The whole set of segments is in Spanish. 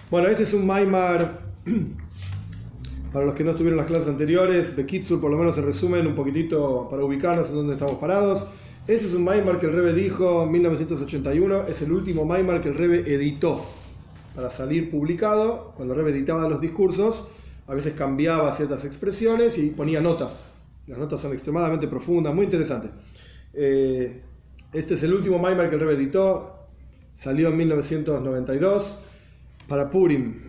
Bueno, este es un Maimar, para los que no estuvieron en las clases anteriores, de Kitsur, por lo menos en resumen, un poquitito para ubicarnos en dónde estamos parados. Este es un Maimar que el Rebbe dijo en 1981, es el último Maimar que el Rebbe editó para salir publicado. Cuando el Rebbe editaba los discursos, a veces cambiaba ciertas expresiones y ponía notas. Las notas son extremadamente profundas, muy interesantes. Este es el último Maimar que el Rebbe editó, salió en 1992 para Purim.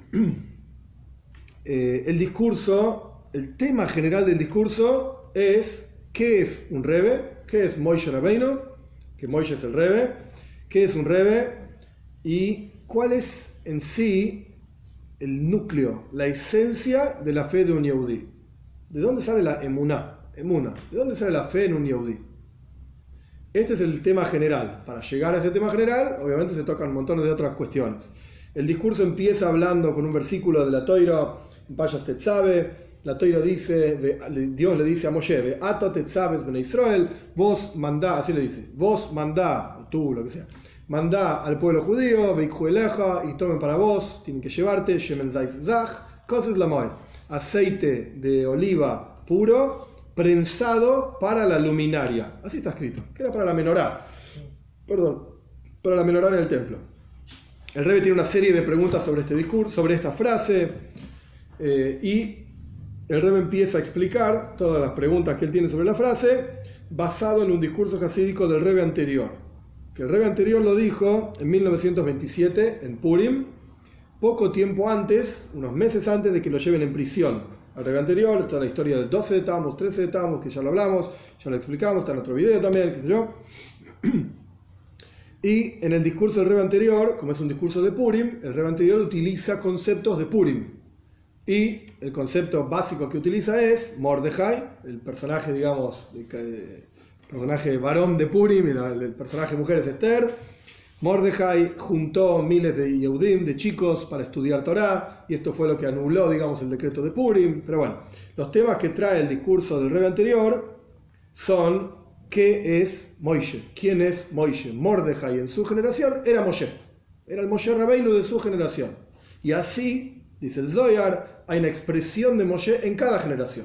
El discurso, el tema general del discurso es ¿qué es un Rebbe? ¿Qué es Moshe Rabbeinu? Que Moshe es el Rebbe. ¿Qué es un Rebbe? Y cuál es en sí el núcleo, la esencia de la fe de un Yehudí. ¿De dónde sale la emuná? ¿De dónde sale la fe en un Yehudí? Este es el tema general. Para llegar a ese tema general, obviamente se tocan un montón de otras cuestiones. El discurso empieza hablando con un versículo de la Toira, en Payas Tetzabe. La Toira dice, Dios le dice a Moshe, Ato Tetzabes ben Israel, vos mandá, así le dice, vos mandá, tú, lo que sea, mandá al pueblo judío, veikhu eleja, y tomen para vos, tienen que llevarte, shemen zayt zach, cosas la moed, aceite de oliva puro, prensado para la luminaria. Así está escrito, que era para la menorá. Para la menorá en el templo. El Rebbe tiene una serie de preguntas sobre este discurso, sobre esta frase, y el Rebbe empieza a explicar todas las preguntas que él tiene sobre la frase, basado en un discurso jasídico del Rebbe anterior. Que el Rebbe anterior lo dijo en 1927 en Purim, poco tiempo antes, unos meses antes de que lo lleven en prisión. Al Rebbe anterior, toda la historia del 12 de Tammuz, 13 de Tammuz, que ya lo hablamos, ya lo explicamos, está en otro video también, qué sé yo. Y en el discurso del Rebbe anterior, como es un discurso de Purim, el Rebbe anterior utiliza conceptos de Purim. Y el concepto básico que utiliza es Mordejai, el personaje, digamos, el personaje varón de Purim, y el personaje mujer es Esther. Mordejai juntó miles de Yehudim, de chicos, para estudiar Torá, y esto fue lo que anuló, digamos, el decreto de Purim. Pero bueno, los temas que trae el discurso del Rebbe anterior son ¿qué es Moshe? ¿Quién es Moshe? Mordejai en su generación era Moshe. Era el Moshe Rabbeinu de su generación. Y así, dice el Zohar, hay una expresión de Moshe en cada generación.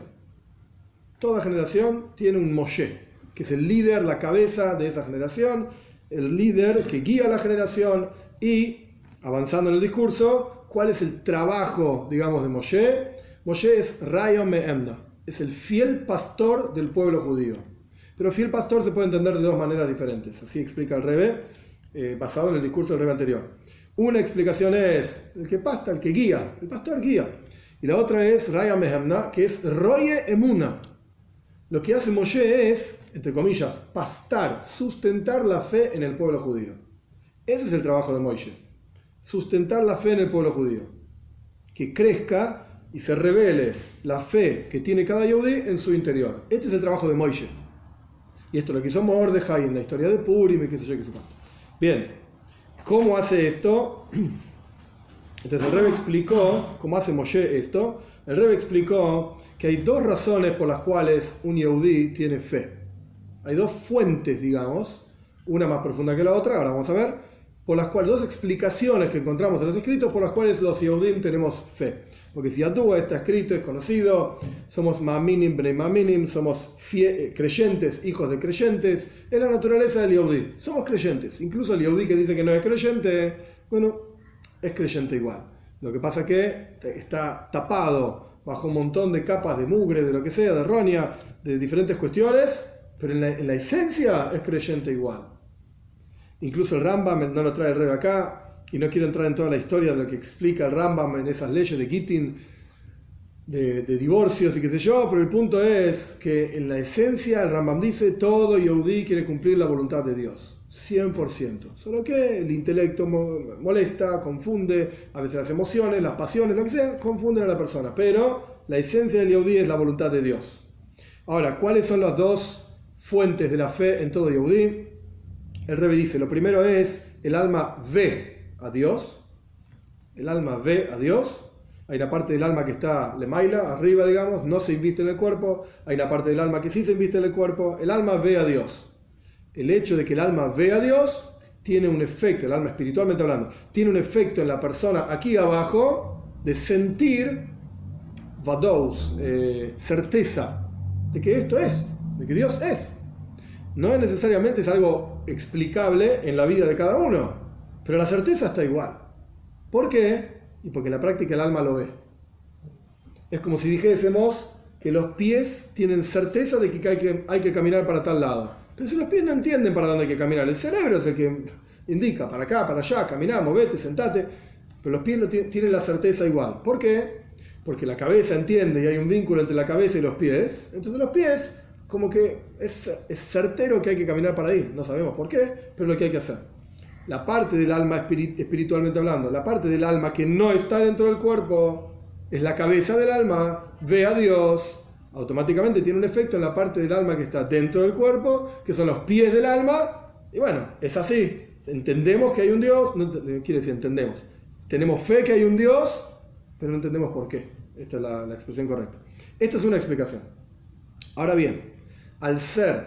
Toda generación tiene un Moshe, que es el líder, la cabeza de esa generación, el líder que guía a la generación. Y, avanzando en el discurso, ¿cuál es el trabajo, digamos, de Moshe? Moshe es Raya Me'emna, es el fiel pastor del pueblo judío. Pero fiel pastor se puede entender de dos maneras diferentes. Así explica el Rebbe, basado en el discurso del Rebbe anterior. Una explicación es el que pasta, el que guía, el pastor guía. Y la otra es Raya Mehemna, que es Roye Emuna. Lo que hace Moshe es, entre comillas, pastar, sustentar la fe en el pueblo judío. Ese es el trabajo de Moshe. Sustentar la fe en el pueblo judío. Que crezca y se revele la fe que tiene cada Yehudí en su interior. Este es el trabajo de Moshe. Y esto es lo que hizo Mordejai en la historia de Purim y qué sé yo, qué sé cuánto. Bien, ¿cómo hace esto? Entonces el Rebbe explicó cómo hace Moshe esto. El Rebbe explicó que hay dos razones por las cuales un Yehudí tiene fe. Hay dos fuentes, digamos, una más profunda que la otra, ahora vamos a ver, por las cuales, dos explicaciones que encontramos en los escritos por las cuales los Yehudim tenemos fe. Porque si Yadúa está escrito, es conocido, somos Ma'aminim Bnei Ma'aminim, somos creyentes, hijos de creyentes, es la naturaleza del Yehudí. Somos creyentes, incluso el Yehudí que dice que no es creyente, bueno, es creyente igual. Lo que pasa es que está tapado bajo un montón de capas de mugre, de lo que sea, de roña, de diferentes cuestiones, pero en la esencia es creyente igual. Incluso el Rambam, no lo trae el Rebbe acá, y no quiero entrar en toda la historia de lo que explica el Rambam en esas leyes de Gittin, de divorcios y qué sé yo, pero el punto es que en la esencia el Rambam dice todo Yehudí quiere cumplir la voluntad de Dios, 100%. Solo que el intelecto molesta, confunde, a veces las emociones, las pasiones, lo que sea, confunden a la persona, pero la esencia del Yehudí es la voluntad de Dios. Ahora, ¿cuáles son las dos fuentes de la fe en todo Yehudí? El Rebbe dice, lo primero es, el alma ve a Dios. El alma ve a Dios. Hay una parte del alma que está lemaila, arriba, digamos, no se inviste en el cuerpo. Hay una parte del alma que sí se inviste en el cuerpo. El alma ve a Dios. El hecho de que el alma ve a Dios tiene un efecto, el alma espiritualmente hablando, tiene un efecto en la persona aquí abajo de sentir vadous, certeza de que esto es, de que Dios es. No es necesariamente es algo explicable en la vida de cada uno, pero la certeza está igual. ¿Por qué? Y porque en la práctica el alma lo ve. Es como si dijésemos que los pies tienen certeza de que hay que caminar para tal lado. Pero si los pies no entienden para dónde hay que caminar, el cerebro es el que indica, para acá, para allá, caminá, movete, sentate. Pero los pies no tienen la certeza igual. ¿Por qué? Porque la cabeza entiende y hay un vínculo entre la cabeza y los pies. Entonces los pies, como que es certero que hay que caminar para ahí. No sabemos por qué, pero es lo que hay que hacer. La parte del alma espiritualmente hablando, la parte del alma que no está dentro del cuerpo, es la cabeza del alma, ve a Dios, automáticamente tiene un efecto en la parte del alma que está dentro del cuerpo, que son los pies del alma, y bueno, es así. Entendemos que hay un Dios, no quiere decir entendemos. Tenemos fe que hay un Dios, pero no entendemos por qué. Esta es la expresión correcta. Esta es una explicación. Ahora bien, al ser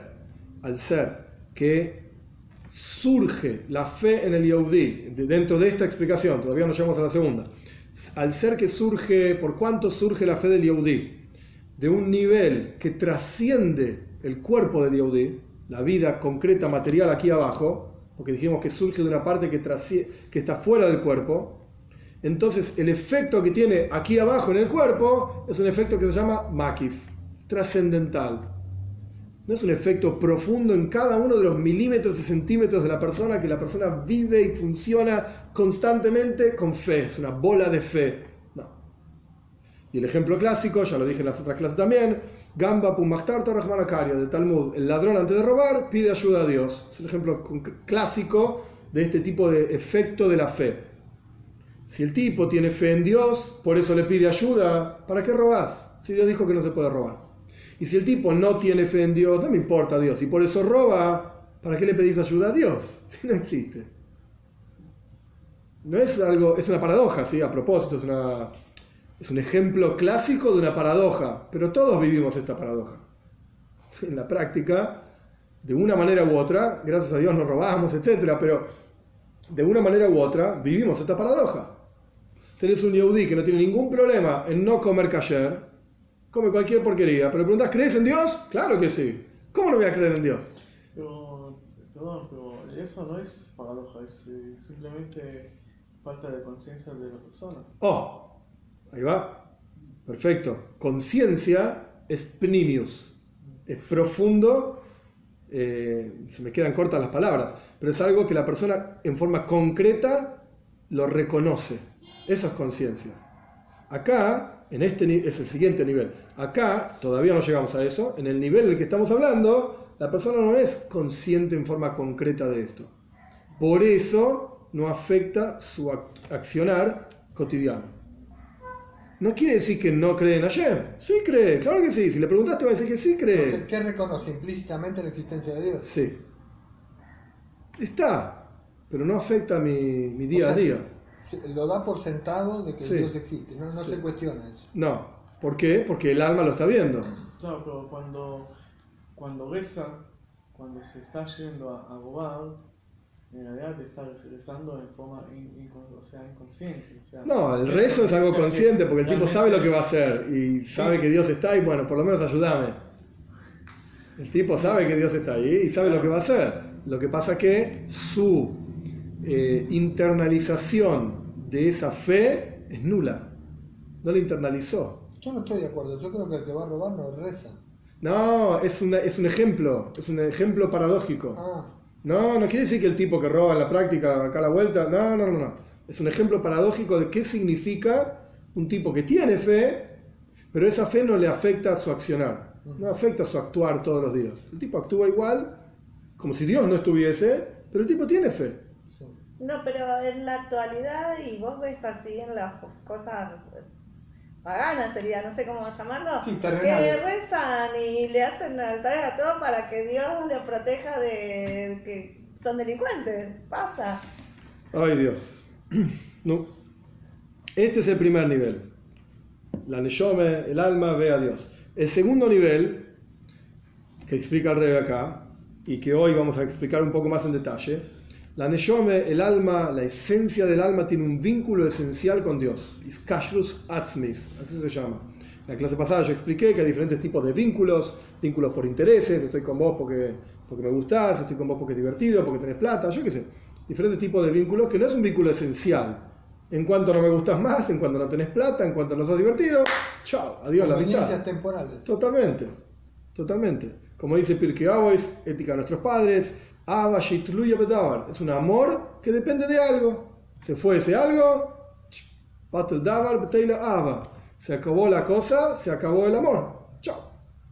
que surge la fe en el Yehudí, dentro de esta explicación, todavía no llegamos a la segunda, al ser que surge, ¿por cuánto surge la fe del Yehudí? De un nivel que trasciende el cuerpo del Yehudí, la vida concreta, material aquí abajo, porque dijimos que surge de una parte que está fuera del cuerpo. Entonces el efecto que tiene aquí abajo en el cuerpo es un efecto que se llama makif, trascendental. No es un efecto profundo en cada uno de los milímetros y centímetros de la persona, que la persona vive y funciona constantemente con fe, es una bola de fe. No. Y el ejemplo clásico, ya lo dije en las otras clases también, Gamba Pumachtarta Rahman Akaria, de Talmud, el ladrón antes de robar pide ayuda a Dios. Es un ejemplo clásico de este tipo de efecto de la fe. Si el tipo tiene fe en Dios, por eso le pide ayuda, ¿para qué robás? Si Dios dijo que no se puede robar. Y si el tipo no tiene fe en Dios, no me importa Dios, y por eso roba, ¿para qué le pedís ayuda a Dios? Si no existe. No es algo, es una paradoja, ¿sí? A propósito, es un ejemplo clásico de una paradoja, pero todos vivimos esta paradoja. En la práctica, de una manera u otra, gracias a Dios no robamos, etc., pero de una manera u otra vivimos esta paradoja. Tenés un yehudí que no tiene ningún problema en no comer kasher, come cualquier porquería, pero le preguntás, ¿crees en Dios? Claro que sí. ¿Cómo no voy a creer en Dios? Pero eso no es paradoja, es simplemente falta de conciencia de la persona. Oh, ahí va. Perfecto. Conciencia es pnimius, es profundo, se me quedan cortas las palabras, pero es algo que la persona en forma concreta lo reconoce. Eso es conciencia. Acá, es el siguiente nivel. Acá, todavía no llegamos a eso, en el nivel del que estamos hablando, la persona no es consciente en forma concreta de esto. Por eso no afecta su accionar cotidiano. No quiere decir que no cree en Hashem. Sí cree, claro que sí. Si le preguntaste va a decir que sí cree. ¿Qué reconoce implícitamente la existencia de Dios? Sí. Está, pero no afecta mi día a día. Lo da por sentado de que Sí. Dios existe, no Sí. se cuestiona eso. No. ¿Por qué? Porque el alma lo está viendo. Claro, pero cuando reza, cuando se está yendo a robar, en realidad está rezando en forma inconsciente. O sea, No, el rezo es algo consciente porque el tipo sabe lo que va a hacer y sabe que Dios está ahí, bueno, por lo menos ayúdame. El tipo sabe que Dios está ahí y sabe lo que va a hacer. Lo que pasa es que su internalización de esa fe es nula. No la internalizó. Yo no estoy de acuerdo, yo creo que el que va a robar no reza. No, es un ejemplo paradójico. Ah, No quiere decir que el tipo que roba en la práctica, acá a la vuelta, no. Es un ejemplo paradójico de qué significa un tipo que tiene fe, pero esa fe no le afecta a su accionar, no afecta a su actuar todos los días. El tipo actúa igual, como si Dios no estuviese, pero el tipo tiene fe. sí. No, pero en la actualidad, y vos ves así en las cosas paganas, sería, no sé cómo llamarlo, Sí, que terrenales. rezan y le hacen altares a todo para que Dios les proteja de que son delincuentes. Pasa. Ay Dios. No. Este es el primer nivel. La neshome, el alma, ve a Dios. El segundo nivel, que explica el Rebbe acá, y que hoy vamos a explicar un poco más en detalle, La neshome, el alma, la esencia del alma tiene un vínculo esencial con Dios. Iskashrus atzmis, así se llama. En la clase pasada yo expliqué que hay diferentes tipos de vínculos, vínculos por intereses, estoy con vos porque me gustás, estoy con vos porque es divertido, porque tenés plata, yo qué sé. Diferentes tipos de vínculos que no es un vínculo esencial. En cuanto no me gustas más, en cuanto no tenés plata, en cuanto no sos divertido, chao, adiós la amistad. Conveniencias temporales. Totalmente, totalmente. Como dice Pirkei Avos, ética de nuestros padres, Ava Shitluya Bedavar, es un amor que depende de algo. Se fue ese algo, Batel Davar Beteila Ava. Se acabó la cosa, se acabó el amor. Chao.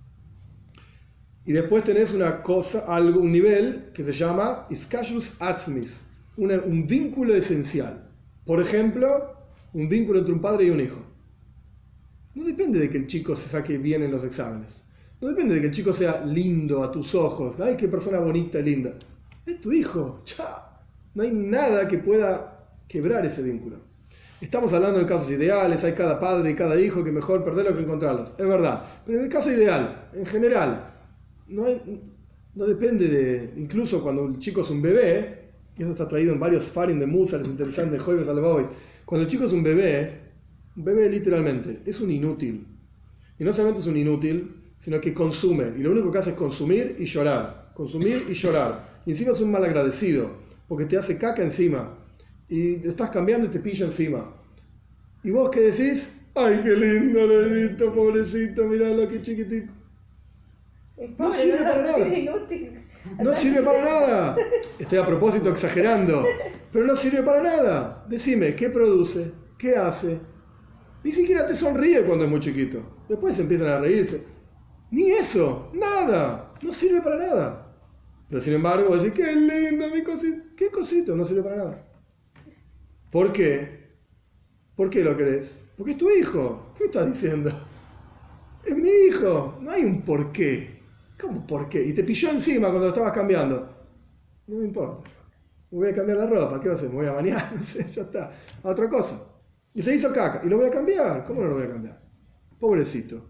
Y después tenés una cosa, algo, un nivel que se llama Iskashrus Atzmis, un vínculo esencial. Por ejemplo, un vínculo entre un padre y un hijo. No depende de que el chico se saque bien en los exámenes. No depende de que el chico sea lindo a tus ojos. Ay, qué persona bonita y linda. Es tu hijo. Chao. No hay nada que pueda quebrar ese vínculo. Estamos hablando de casos ideales. Hay cada padre y cada hijo que mejor perderlos que encontrarlos. Es verdad. Pero en el caso ideal, en general, no depende de... Incluso cuando el chico es un bebé, y eso está traído en varios farim de Musar, es interesante, Jueves Albaois. Cuando el chico es un bebé literalmente, es un inútil. Y no solamente es un inútil, sino que consume. Y lo único que hace es consumir y llorar. Consumir y llorar. Y encima es un malagradecido, porque te hace caca encima. Y te estás cambiando y te pilla encima. ¿Y vos qué decís? ¡Ay, qué lindo, bebito, pobrecito! Mirá que chiquitito. No sirve para nada. No sirve para nada. Estoy a propósito exagerando. Pero no sirve para nada. Decime, ¿qué produce? ¿Qué hace? Ni siquiera te sonríe cuando es muy chiquito. Después empiezan a reírse. Ni eso, nada. No sirve para nada. Pero sin embargo, vos decís, qué lindo mi cosito. ¿Qué cosito? No sirve para nada. ¿Por qué? ¿Por qué lo querés? Porque es tu hijo. ¿Qué estás diciendo? Es mi hijo. No hay un por qué. ¿Cómo por qué? Y te pilló encima cuando lo estabas cambiando. No me importa. Me voy a cambiar la ropa. ¿Qué va a hacer? Me voy a bañar. No sé, ya está. A otra cosa. Y se hizo caca. ¿Y lo voy a cambiar? ¿Cómo no lo voy a cambiar? Pobrecito.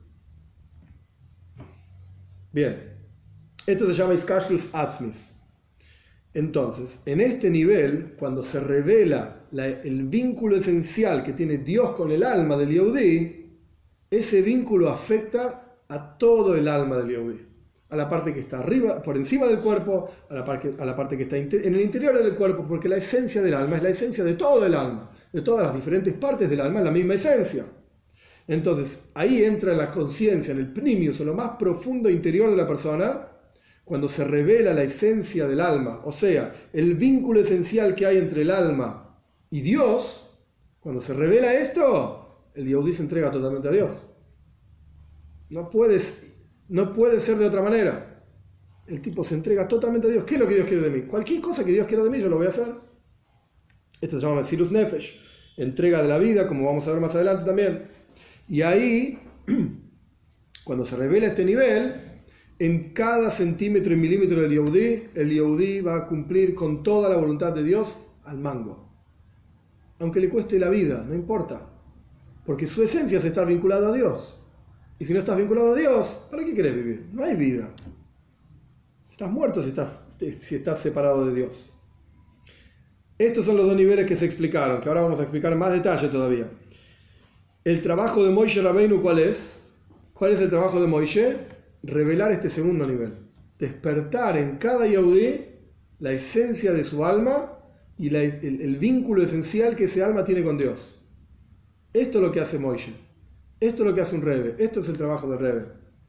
Bien. Esto se llama Iskashrus Atzmis. Entonces, en este nivel, cuando se revela el vínculo esencial que tiene Dios con el alma del Yehudí, ese vínculo afecta a todo el alma del Yehudí. A la parte que está arriba, por encima del cuerpo, a la parte que está en el interior del cuerpo, porque la esencia del alma es la esencia de todo el alma, de todas las diferentes partes del alma, es la misma esencia. Entonces, ahí entra la conciencia, en el pnimius, en lo más profundo interior de la persona, cuando se revela la esencia del alma, o sea, el vínculo esencial que hay entre el alma y Dios. Cuando se revela esto, el Yehudí se entrega totalmente a Dios. No puede ser de otra manera. El tipo se entrega totalmente a Dios. ¿Qué es lo que Dios quiere de mí? Cualquier cosa que Dios quiera de mí, yo lo voy a hacer. Esto se llama Mesirus Nefesh, entrega de la vida, como vamos a ver más adelante también. Y ahí, cuando se revela este nivel, en cada centímetro y milímetro del Yehudí, el Yehudí va a cumplir con toda la voluntad de Dios al mango. Aunque le cueste la vida, no importa. Porque su esencia es estar vinculado a Dios. Y si no estás vinculado a Dios, ¿para qué querés vivir? No hay vida. Estás muerto si estás separado de Dios. Estos son los dos niveles que se explicaron, que ahora vamos a explicar en más detalle todavía. El trabajo de Moishe Rabbeinu, ¿cuál es? ¿Cuál es el trabajo de Moishe? Revelar este segundo nivel. Despertar en cada Yehudí la esencia de su alma y el vínculo esencial que ese alma tiene con Dios. Esto es lo que hace Moishe. Esto es lo que hace un Rebbe. Esto es el trabajo del Rebbe.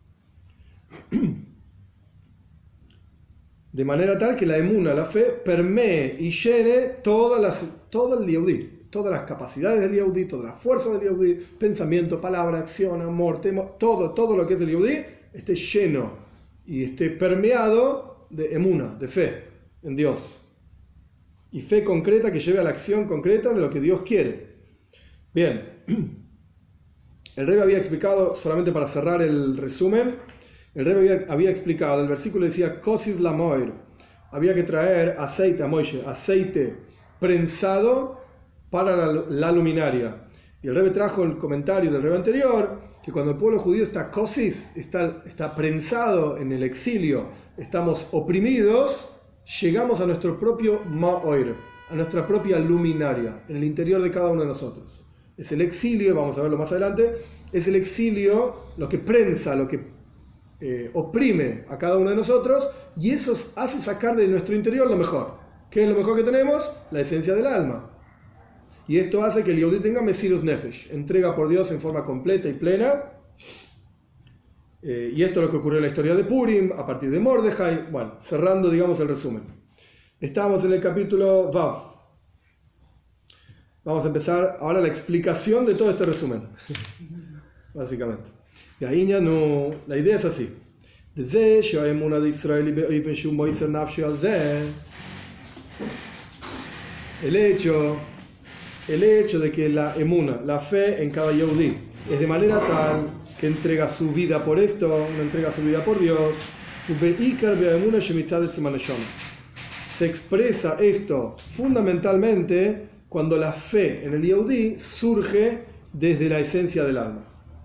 De manera tal que la emuna, la fe, permee y llene todo el Yehudí, todas las capacidades del Yehudí, todas las fuerzas del Yehudí, pensamiento, palabra, acción, amor, todo lo que es el Yehudí, esté lleno y esté permeado de emuna, de fe en Dios. Y fe concreta que lleve a la acción concreta de lo que Dios quiere. Bien. El Rebbe había explicado, solamente para cerrar el resumen, el Rebbe había explicado, el versículo decía, Kosis la moir, había que traer aceite a Moishe, aceite prensado para la luminaria. Y el Rebbe trajo el comentario del Rebbe anterior, que cuando el pueblo judío está kosis, está prensado en el exilio, estamos oprimidos, llegamos a nuestro propio Ma'oir, a nuestra propia luminaria, en el interior de cada uno de nosotros. Es el exilio, vamos a verlo más adelante, es el exilio lo que prensa, lo que oprime a cada uno de nosotros, y eso hace sacar de nuestro interior lo mejor. ¿Qué es lo mejor que tenemos? La esencia del alma. Y esto hace que el Yehudi tenga Mesirus Nefesh, entrega por Dios en forma completa y plena. Y esto es lo que ocurrió en la historia de Purim, a partir de Mordejai. Bueno, cerrando, digamos, el resumen. Estamos en el capítulo Vav. Vamos a empezar ahora la explicación de todo este resumen. Básicamente. Y ahí ya no. La idea es así. El hecho de que la emuna, la fe en cada Yehudi, es de manera tal que entrega su vida por esto, no entrega su vida por Dios. Se expresa esto fundamentalmente cuando la fe en el Yehudi surge desde la esencia del alma.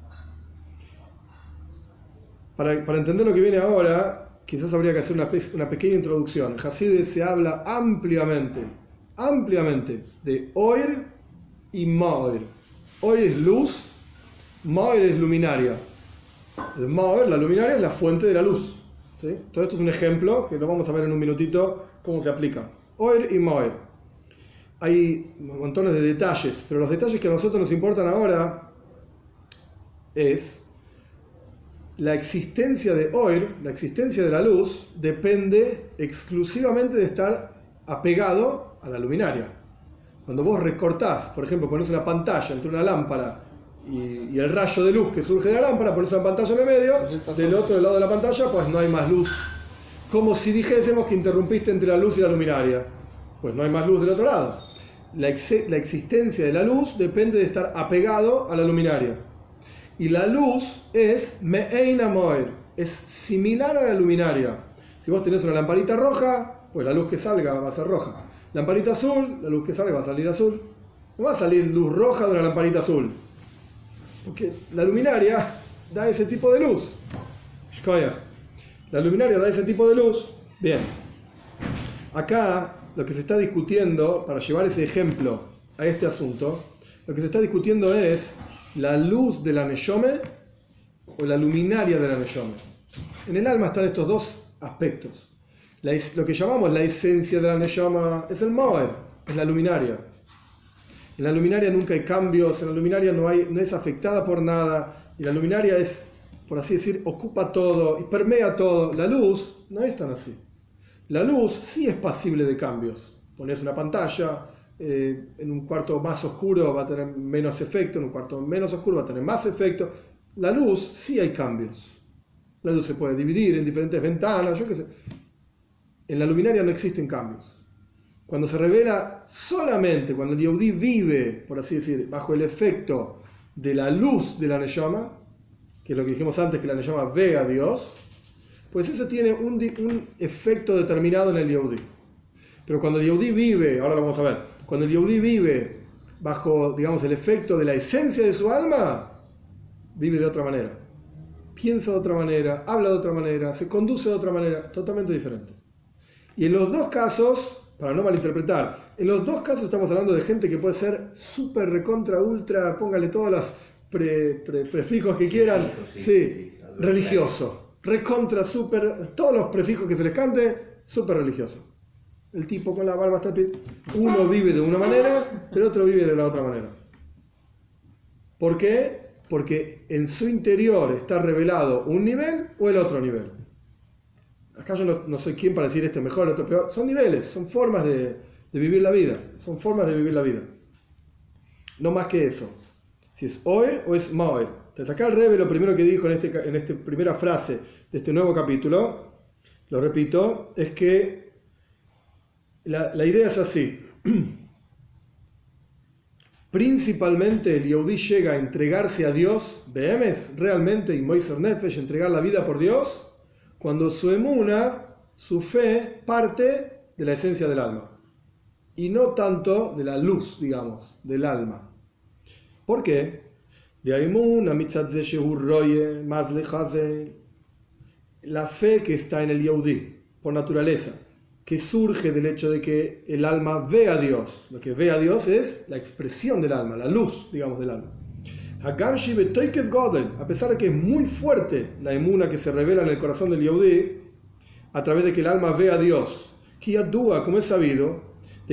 Para entender lo que viene ahora, quizás habría que hacer una pequeña introducción. En Hasidus se habla ampliamente de Oir y Ma'oir. Oir es luz, Ma'oir es luminaria. El Ma'oir, la luminaria, es la fuente de la luz. ¿Sí? Todo esto es un ejemplo que lo vamos a ver en un minutito cómo se aplica. Oir y Ma'oir. Hay montones de detalles, pero los detalles que a nosotros nos importan ahora es la existencia de Oir, la existencia de la luz, depende exclusivamente de estar apegado a la luminaria. Cuando vos recortás, por ejemplo, pones una pantalla entre una lámpara y el rayo de luz que surge de la lámpara, pones una pantalla en el medio, del otro lado de la pantalla, pues no hay más luz. Como si dijésemos que interrumpiste entre la luz y la luminaria, pues no hay más luz del otro lado. La existencia de la luz depende de estar apegado a la luminaria. Y la luz es Me'ein Moir, es similar a la luminaria. Si vos tenés una lamparita roja, pues la luz que salga va a ser roja. Lamparita azul, la luz que salga va a salir azul. No va a salir luz roja de una lamparita azul, porque la luminaria da ese tipo de luz. La luminaria da ese tipo de luz. Bien. Acá lo que se está discutiendo, para llevar ese ejemplo a este asunto, lo que se está discutiendo es la luz de la Neshome o la luminaria de la Neshome. En el alma están estos dos aspectos. Lo que llamamos la esencia de la Neshama es el Moed, es la luminaria. En la luminaria nunca hay cambios, en la luminaria no es afectada por nada, y la luminaria es, por así decir, ocupa todo y permea todo. La luz no es tan así. La luz sí es pasible de cambios. Pones una pantalla, en un cuarto más oscuro va a tener menos efecto, en un cuarto menos oscuro va a tener más efecto. La luz sí hay cambios. La luz se puede dividir en diferentes ventanas, yo qué sé. En la luminaria no existen cambios. Cuando se revela solamente, cuando el Yehudi vive, por así decir, bajo el efecto de la luz de la Neshama, que es lo que dijimos antes, que la Neshama ve a Dios, pues eso tiene un efecto determinado en el Yehudi. Pero cuando el Yehudi vive, ahora lo vamos a ver, cuando el Yehudi vive bajo, digamos, el efecto de la esencia de su alma, vive de otra manera. Piensa de otra manera, habla de otra manera, se conduce de otra manera, totalmente diferente. Y en los dos casos, para no malinterpretar, en los dos casos estamos hablando de gente que puede ser súper, recontra, ultra, póngale todos los prefijos que quieran, sí, religioso, recontra, súper, todos los prefijos que se les cante, súper religioso. El tipo con la barba hasta el pie, uno vive de una manera, el otro vive de la otra manera. ¿Por qué? Porque en su interior está revelado un nivel o el otro nivel. Acá yo no soy quien para decir este mejor, el otro peor. Son niveles, son formas de vivir la vida. Son formas de vivir la vida. No más que eso. Si es Oir o es Ma'oir. Entonces acá el Rebbe lo primero que dijo en esta primera frase de este nuevo capítulo, lo repito, es que la idea es así. Principalmente el Yehudi llega a entregarse a Dios, Behemes, realmente, y Moiser Nefesh, entregar la vida por Dios, cuando su emuna, su fe, parte de la esencia del alma. Y no tanto de la luz, digamos, del alma. ¿Por qué? La fe que está en el Yehudi, por naturaleza, que surge del hecho de que el alma ve a Dios. Lo que ve a Dios es la expresión del alma, la luz, digamos, del alma. A pesar de que es muy fuerte la emuna que se revela en el corazón del Yehudí, a través de que el alma ve a Dios, como es sabido,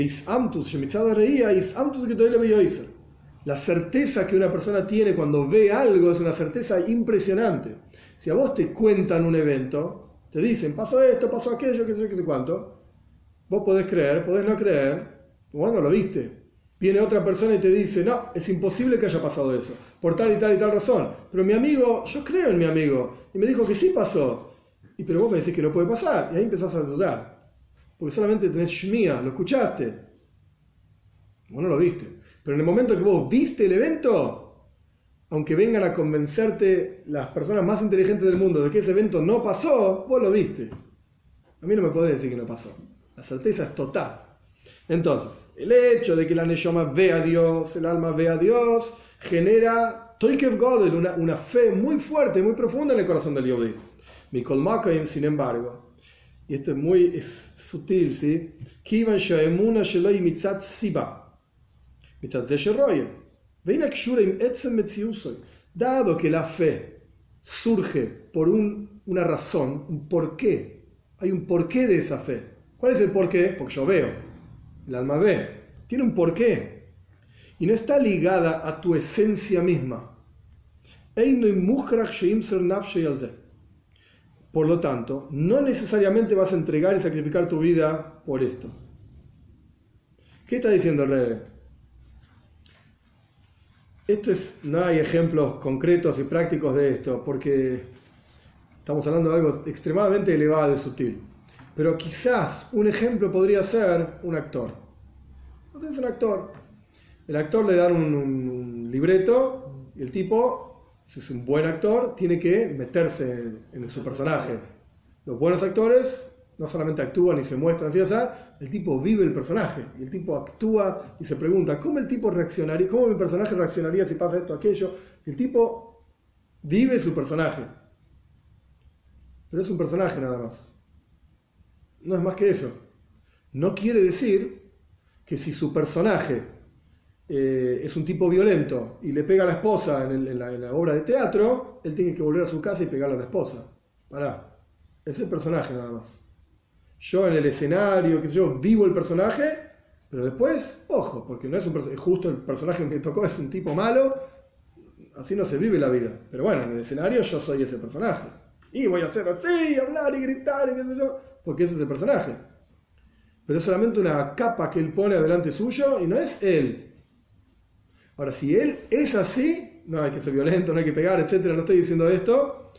la certeza que una persona tiene cuando ve algo es una certeza impresionante. Si a vos te cuentan un evento, te dicen, pasó esto, pasó aquello, qué sé yo, qué sé cuánto, vos podés creer, podés no creer, vos no lo viste. Viene otra persona y te dice, no, es imposible que haya pasado eso, por tal y tal y tal razón. Pero mi amigo, yo creo en mi amigo, y me dijo que sí pasó. Pero vos me decís que no puede pasar, y ahí empezás a dudar. Porque solamente tenés shmía, lo escuchaste. Vos no lo viste. Pero en el momento que vos viste el evento, aunque vengan a convencerte las personas más inteligentes del mundo de que ese evento no pasó, vos lo viste. A mí no me podés decir que no pasó. La certeza es total. Entonces, el hecho de que la neshama ve a Dios, el alma ve a Dios, genera toikev godel, una fe muy fuerte, muy profunda en el corazón del Yehudí. Mikol Makayim, sin embargo, y esto es sutil, ¿sí? Kivan she'emuna sheloi mitzat siba, mitzat zesheroye, veina kshureim etzem metziusoy. Dado que la fe surge por una razón, un porqué, hay un porqué de esa fe. ¿Cuál es el porqué? Porque yo veo, el alma ve, tiene un porqué y no está ligada a tu esencia misma. Por lo tanto, no necesariamente vas a entregar y sacrificar tu vida por esto. ¿Qué está diciendo el Rebbe? No hay ejemplos concretos y prácticos de esto, porque estamos hablando de algo extremadamente elevado y sutil. Pero quizás un ejemplo podría ser un actor. Entonces, un actor. El actor le dan un libreto y el tipo, si es un buen actor, tiene que meterse en su personaje. Los buenos actores no solamente actúan y se muestran así, el tipo vive el personaje. Y el tipo actúa y se pregunta, ¿cómo el tipo reaccionaría? ¿Cómo mi personaje reaccionaría si pasa esto o aquello? El tipo vive su personaje. Pero es un personaje nada más. No es más que eso. No quiere decir que si su personaje es un tipo violento y le pega a la esposa en la obra de teatro, él tiene que volver a su casa y pegarle a la esposa. Pará. Es el personaje nada más. Yo en el escenario, que yo vivo el personaje, pero después, ojo, porque no es un justo el personaje que tocó es un tipo malo, así no se vive la vida. Pero bueno, en el escenario yo soy ese personaje. Y voy a hacer así, hablar y gritar y qué sé yo, porque ese es el personaje. Pero es solamente una capa que él pone adelante suyo y no es él. Ahora, si él es así, no hay que ser violento, no hay que pegar, etcétera, no estoy diciendo esto.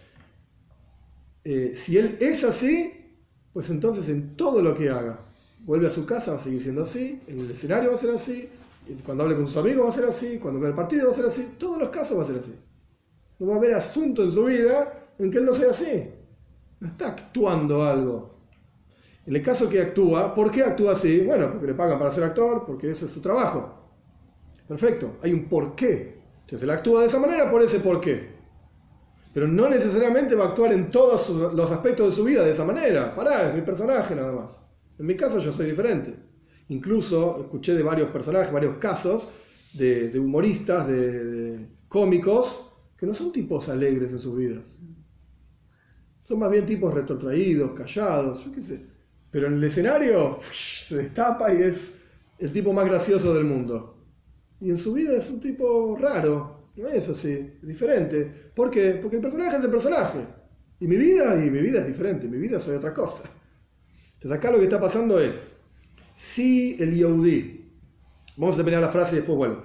Si él es así, pues entonces en todo lo que haga, vuelve a su casa, va a seguir siendo así, en el escenario va a ser así, cuando hable con sus amigos va a ser así, cuando vea el partido va a ser así, todos los casos va a ser así. No va a haber asunto en su vida en que él no sea así. No está actuando algo. En el caso que actúa, ¿por qué actúa así? Bueno, porque le pagan para ser actor, porque ese es su trabajo. Perfecto, hay un porqué. Entonces él actúa de esa manera por ese porqué. Pero no necesariamente va a actuar en todos los aspectos de su vida de esa manera. Pará, es mi personaje nada más. En mi caso yo soy diferente. Incluso escuché de varios personajes, varios casos de humoristas, de cómicos, que no son tipos alegres en sus vidas. Son más bien tipos retrotraídos, callados, yo qué sé. Pero en el escenario se destapa y es el tipo más gracioso del mundo. Y en su vida es un tipo raro, no es así, es diferente. ¿Por qué? Porque el personaje es el personaje. Y mi vida es diferente, mi vida soy otra cosa. Entonces acá lo que está pasando es, si el Yehudí, vamos a terminar la frase y después vuelvo.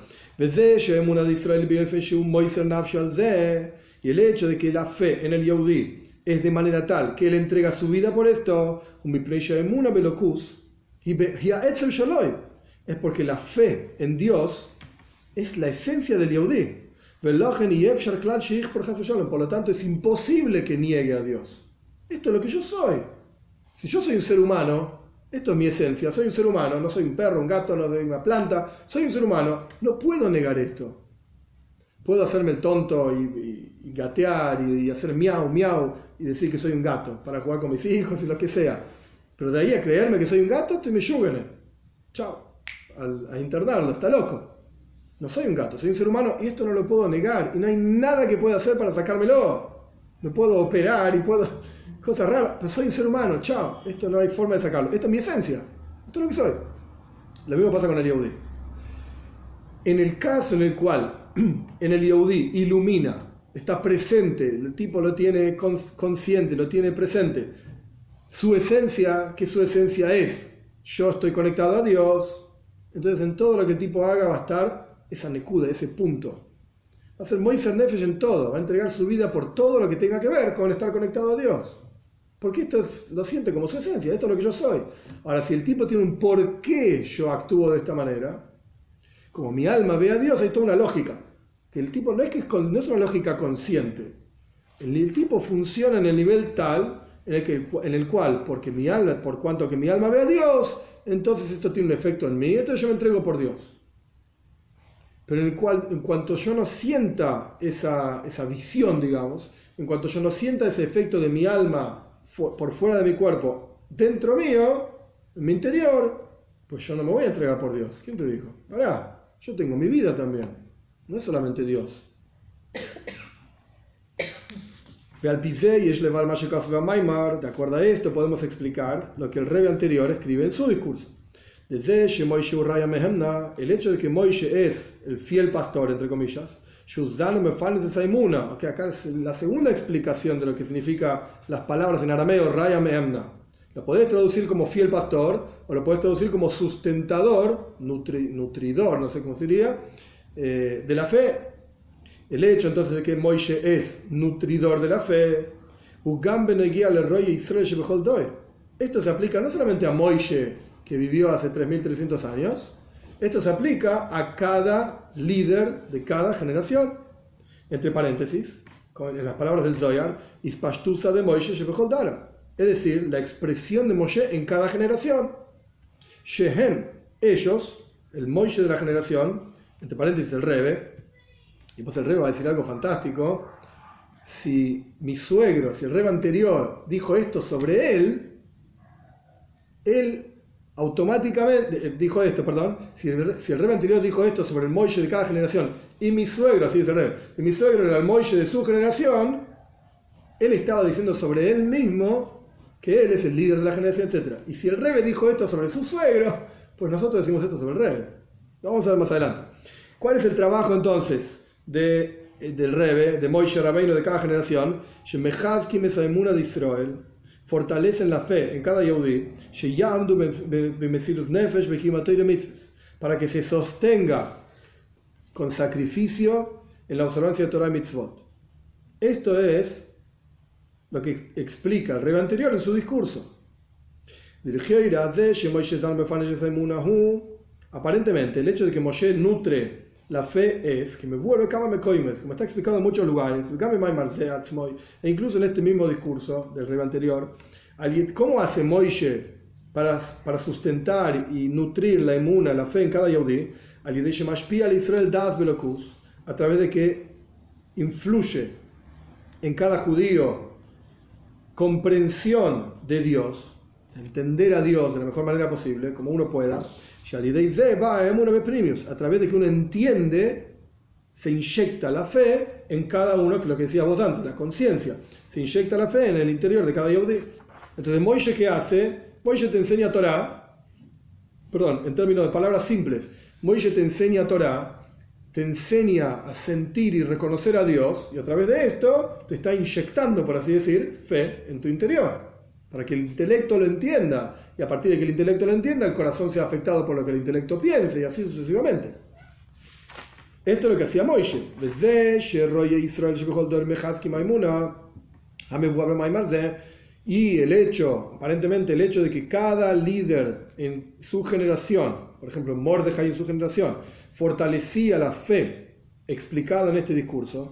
Y el hecho de que la fe en el Yehudí es de manera tal que él entrega su vida por esto, es porque la fe en Dios es la esencia del Yehudí. Por lo tanto, es imposible que niegue a Dios. Esto es lo que yo soy. Si yo soy un ser humano, esto es mi esencia, soy un ser humano, no soy un perro, un gato, no soy una planta, soy un ser humano, no puedo negar esto. Puedo hacerme el tonto y gatear y hacer miau, miau y decir que soy un gato para jugar con mis hijos y lo que sea. Pero de ahí a creerme que soy un gato, estoy me yugene. Chao. A internarlo, está loco. No soy un gato, soy un ser humano y esto no lo puedo negar. Y no hay nada que pueda hacer para sacármelo. Me puedo operar y puedo... Cosas raras, pero soy un ser humano, chao. Esto no hay forma de sacarlo. Esto es mi esencia. Esto es lo que soy. Lo mismo pasa con el Yehudí. En el caso en el cual en el Yehudí ilumina, está presente, el tipo lo tiene consciente, lo tiene presente, su esencia, ¿qué su esencia es? Yo estoy conectado a Dios. Entonces en todo lo que el tipo haga va a estar esa nekuda, ese punto. Va a ser Moiser Nefesh en todo, va a entregar su vida por todo lo que tenga que ver con estar conectado a Dios. Porque esto lo siente como su esencia, esto es lo que yo soy. Ahora, si el tipo tiene un por qué yo actúo de esta manera, como mi alma ve a Dios, hay toda una lógica. Que el tipo no es una lógica consciente. El tipo funciona en el nivel tal en el cual, por cuanto que mi alma ve a Dios, entonces esto tiene un efecto en mí, entonces yo me entrego por Dios. Pero en cuanto yo no sienta esa visión, digamos, en cuanto yo no sienta ese efecto de mi alma por fuera de mi cuerpo, dentro mío, en mi interior, pues yo no me voy a entregar por Dios. ¿Quién te dijo? Pará, yo tengo mi vida también, no es solamente Dios. De acuerdo a esto podemos explicar lo que el Rebbe anterior escribe en su discurso. Desde el hecho de que Moishe es el fiel pastor, entre comillas, okay, acá es la segunda explicación de lo que significa las palabras en arameo Raya Mehemna. Lo podés traducir como fiel pastor o lo podés traducir como sustentador, nutridor, no sé cómo sería, de la fe. El hecho entonces de que Moishe es nutridor de la fe, esto se aplica no solamente a Moishe, que vivió hace 3300 años, esto se aplica a cada líder de cada generación. Entre paréntesis, en las palabras del Zohar, Ispashtusa de Moishe Shebechol Dara, es decir, la expresión de Moshe en cada generación. Shehem, ellos, el Moishe de la generación, entre paréntesis el Rebbe, y pues el Rebbe va a decir algo fantástico. Si mi suegro, si el Rebbe anterior dijo esto sobre él automáticamente dijo esto, perdón, si el Rebbe anterior dijo esto sobre el Moishe de cada generación, y mi suegro, así dice el Rebbe, y mi suegro era el Moishe de su generación, él estaba diciendo sobre él mismo que él es el líder de la generación, etc. Y si el Rebbe dijo esto sobre su suegro, pues nosotros decimos esto sobre el Rebbe. Lo vamos a ver más adelante. ¿Cuál es el trabajo entonces del Rebbe, de Moishe Rabbeinu de cada generación? De Israel, fortalecen la fe en cada Yehudí, para que se sostenga con sacrificio en la observancia de Torah y Mitzvot. Esto es lo que explica el Rebbe anterior en su discurso. Aparentemente, el hecho de que Moshe nutre la fe es que me vuelve como está explicado en muchos lugares, e incluso en este mismo discurso del Rebbe anterior. ¿Cómo hace Moshe para sustentar y nutrir la emuna, la fe en cada Yehudí? A través de que influye en cada judío comprensión de Dios, entender a Dios de la mejor manera posible, como uno pueda. A través de que uno entiende, se inyecta la fe en cada uno, que es lo que decías vos antes, la conciencia. Se inyecta la fe en el interior de cada Yehudí. Entonces, Moishe, ¿qué hace? Moishe te enseña Torah, en términos de palabras simples, Moishe te enseña Torah, te enseña a sentir y reconocer a Dios, y a través de esto te está inyectando, por así decir, fe en tu interior, para que el intelecto lo entienda, y a partir de que el intelecto lo entienda, el corazón sea afectado por lo que el intelecto piense, y así sucesivamente. Esto es lo que hacía Moishe. Y aparentemente el hecho de que cada líder en su generación, por ejemplo Mordejai en su generación, fortalecía la fe explicada en este discurso,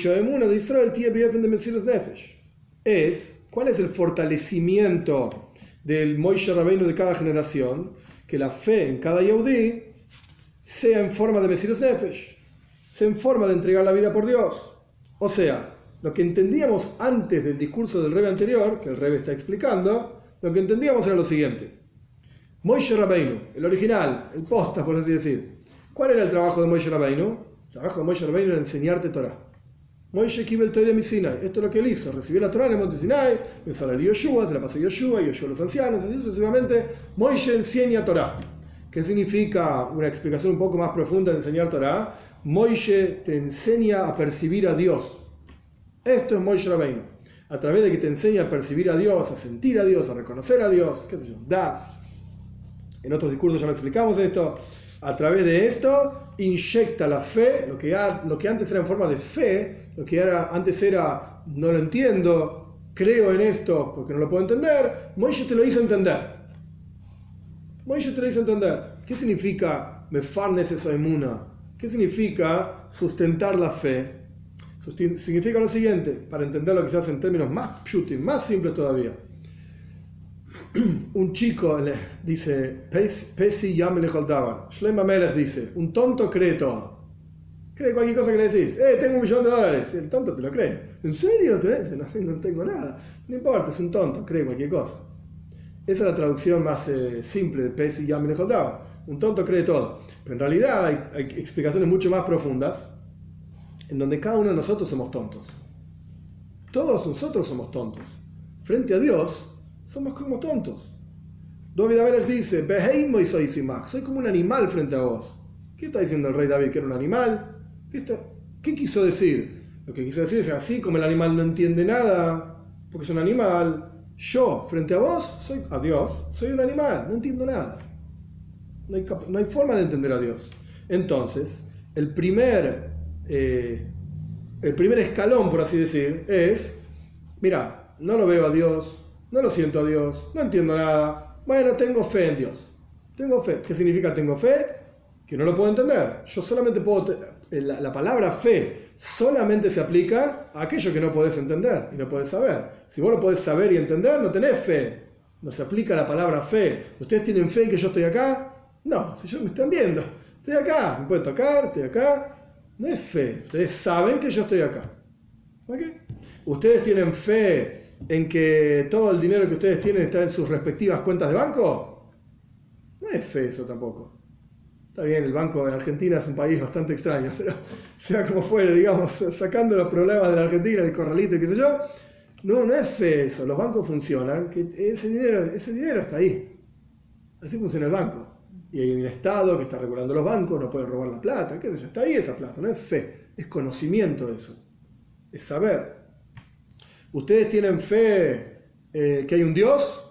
¿cuál es el fortalecimiento del Moishe Rabbeinu de cada generación? Que la fe en cada Yehudí sea en forma de Mesiras Nefesh, sea en forma de entregar la vida por Dios. O sea, lo que entendíamos antes del discurso del Rebbe anterior, que el Rebbe está explicando, lo que entendíamos era lo siguiente. Moshe Rabbeinu, el original, el posta, por así decir. ¿Cuál era el trabajo de Moshe Rabbeinu? El trabajo de Moshe Rabbeinu era enseñarte Torah. Moshe Kibel Torah mi Sinai. Esto es lo que él hizo. Recibió la Torah en el monte Sinai, me salió Yoshua, se la pasó Yoshua, Yoshua los ancianos, así sucesivamente. Moshe enseña Torah. ¿Qué significa? Una explicación un poco más profunda de enseñar Torah. Moshe te enseña a percibir a Dios. Esto es Moshe Rabbeinu. A través de que te enseña a percibir a Dios, a sentir a Dios, a reconocer a Dios, qué sé yo, das. En otros discursos ya lo explicamos esto. A través de esto inyecta la fe, lo que antes era en forma de fe, lo que antes era no lo entiendo, creo en esto porque no lo puedo entender. Moshe te lo hizo entender. Moshe te lo hizo entender. ¿Qué significa mefarnes eso emuna? ¿Qué significa sustentar la fe? Significa lo siguiente, para entender lo que se hace en términos más pshutim, más simples todavía. Un chico dice, Pesi Yamele Holdavar. Shlomo Melech dice, un tonto cree todo. Cree cualquier cosa que le decís. Tengo $1.000.000. El tonto te lo cree. ¿En serio? No tengo nada. No importa, es un tonto, cree cualquier cosa. Esa es la traducción más simple de Pesi Yamele Holdavar. Un tonto cree todo. Pero en realidad hay explicaciones mucho más profundas en donde cada uno de nosotros somos tontos. Todos nosotros somos tontos. Frente a Dios, somos como tontos. David Amelech dice, soy como un animal frente a vos. ¿Qué está diciendo el rey David? ¿Que era un animal? ¿Qué quiso decir? Lo que quiso decir es así como el animal no entiende nada, porque es un animal. Yo, frente a vos, a Dios, soy un animal, no entiendo nada. No hay forma de entender a Dios. Entonces, el primer escalón, por así decir, es, mira, no lo veo a Dios, no lo siento a Dios, no entiendo nada. Bueno, tengo fe en Dios. Tengo fe. ¿Qué significa tengo fe? Que no lo puedo entender. Yo solamente puedo... La palabra fe solamente se aplica a aquello que no podés entender y no podés saber. Si vos lo podés saber y entender, no tenés fe. No se aplica la palabra fe. ¿Ustedes tienen fe en que yo estoy acá? No, si me están viendo. Estoy acá, me pueden tocar, estoy acá. No es fe. Ustedes saben que yo estoy acá. ¿Okay? ¿Ustedes tienen fe en que todo el dinero que ustedes tienen está en sus respectivas cuentas de banco? No es fe eso tampoco. Está bien, el banco en Argentina es un país bastante extraño, pero sea como fuere, digamos, sacando los problemas de la Argentina, el corralito y qué sé yo, no es fe eso. Los bancos funcionan, que ese dinero está ahí. Así funciona el banco. Y hay un Estado que está regulando los bancos, no pueden robar la plata, qué sé yo, está ahí esa plata, no es fe, es conocimiento de eso, es saber. ¿Ustedes tienen fe que hay un Dios?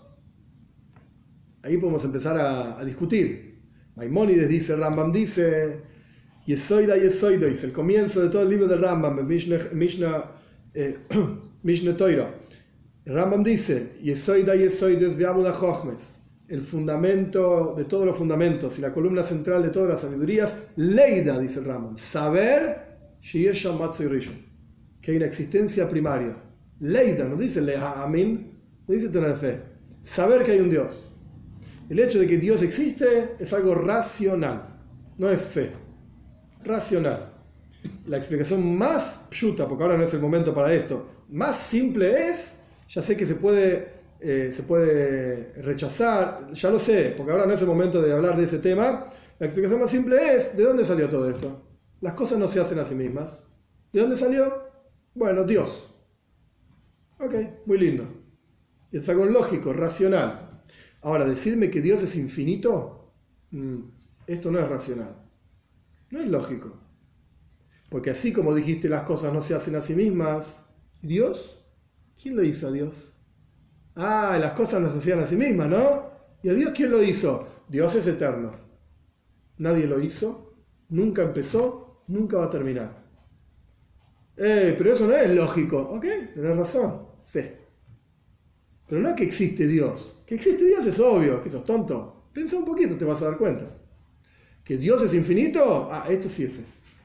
Ahí podemos empezar a discutir. Maimónides dice, Rambam dice, Yesoida, dice, el comienzo de todo el libro del Rambam, Mishnah Torah. El Rambam dice, Yesoida, Ve'abuda Chochmes, el fundamento de todos los fundamentos y la columna central de todas las sabidurías, Leida, dice el Rambam, saber, que hay una existencia primaria. Leida, no dice Le'amin, no dice tener fe. Saber que hay un Dios. El hecho de que Dios existe es algo racional, no es fe. Racional. La explicación más pshuta, porque ahora no es el momento para esto, más simple es, ya sé que se puede rechazar, ya lo sé, porque ahora no es el momento de hablar de ese tema. La explicación más simple es, ¿de dónde salió todo esto? Las cosas no se hacen a sí mismas. ¿De dónde salió? Bueno, Dios. Ok, muy lindo. Es algo lógico, racional. Ahora, decirme que Dios es infinito, esto no es racional. No es lógico. Porque así como dijiste, las cosas no se hacen a sí mismas, ¿Dios? ¿Quién lo hizo a Dios? Las cosas no se hacían a sí mismas, ¿no? ¿Y a Dios quién lo hizo? Dios es eterno. Nadie lo hizo, nunca empezó, nunca va a terminar. Pero eso no es lógico. Ok, tenés razón. Fe. Pero no que existe Dios. Que existe Dios es obvio, que sos tonto. Pensa un poquito, te vas a dar cuenta. ¿Que Dios es infinito? Esto sí es fe.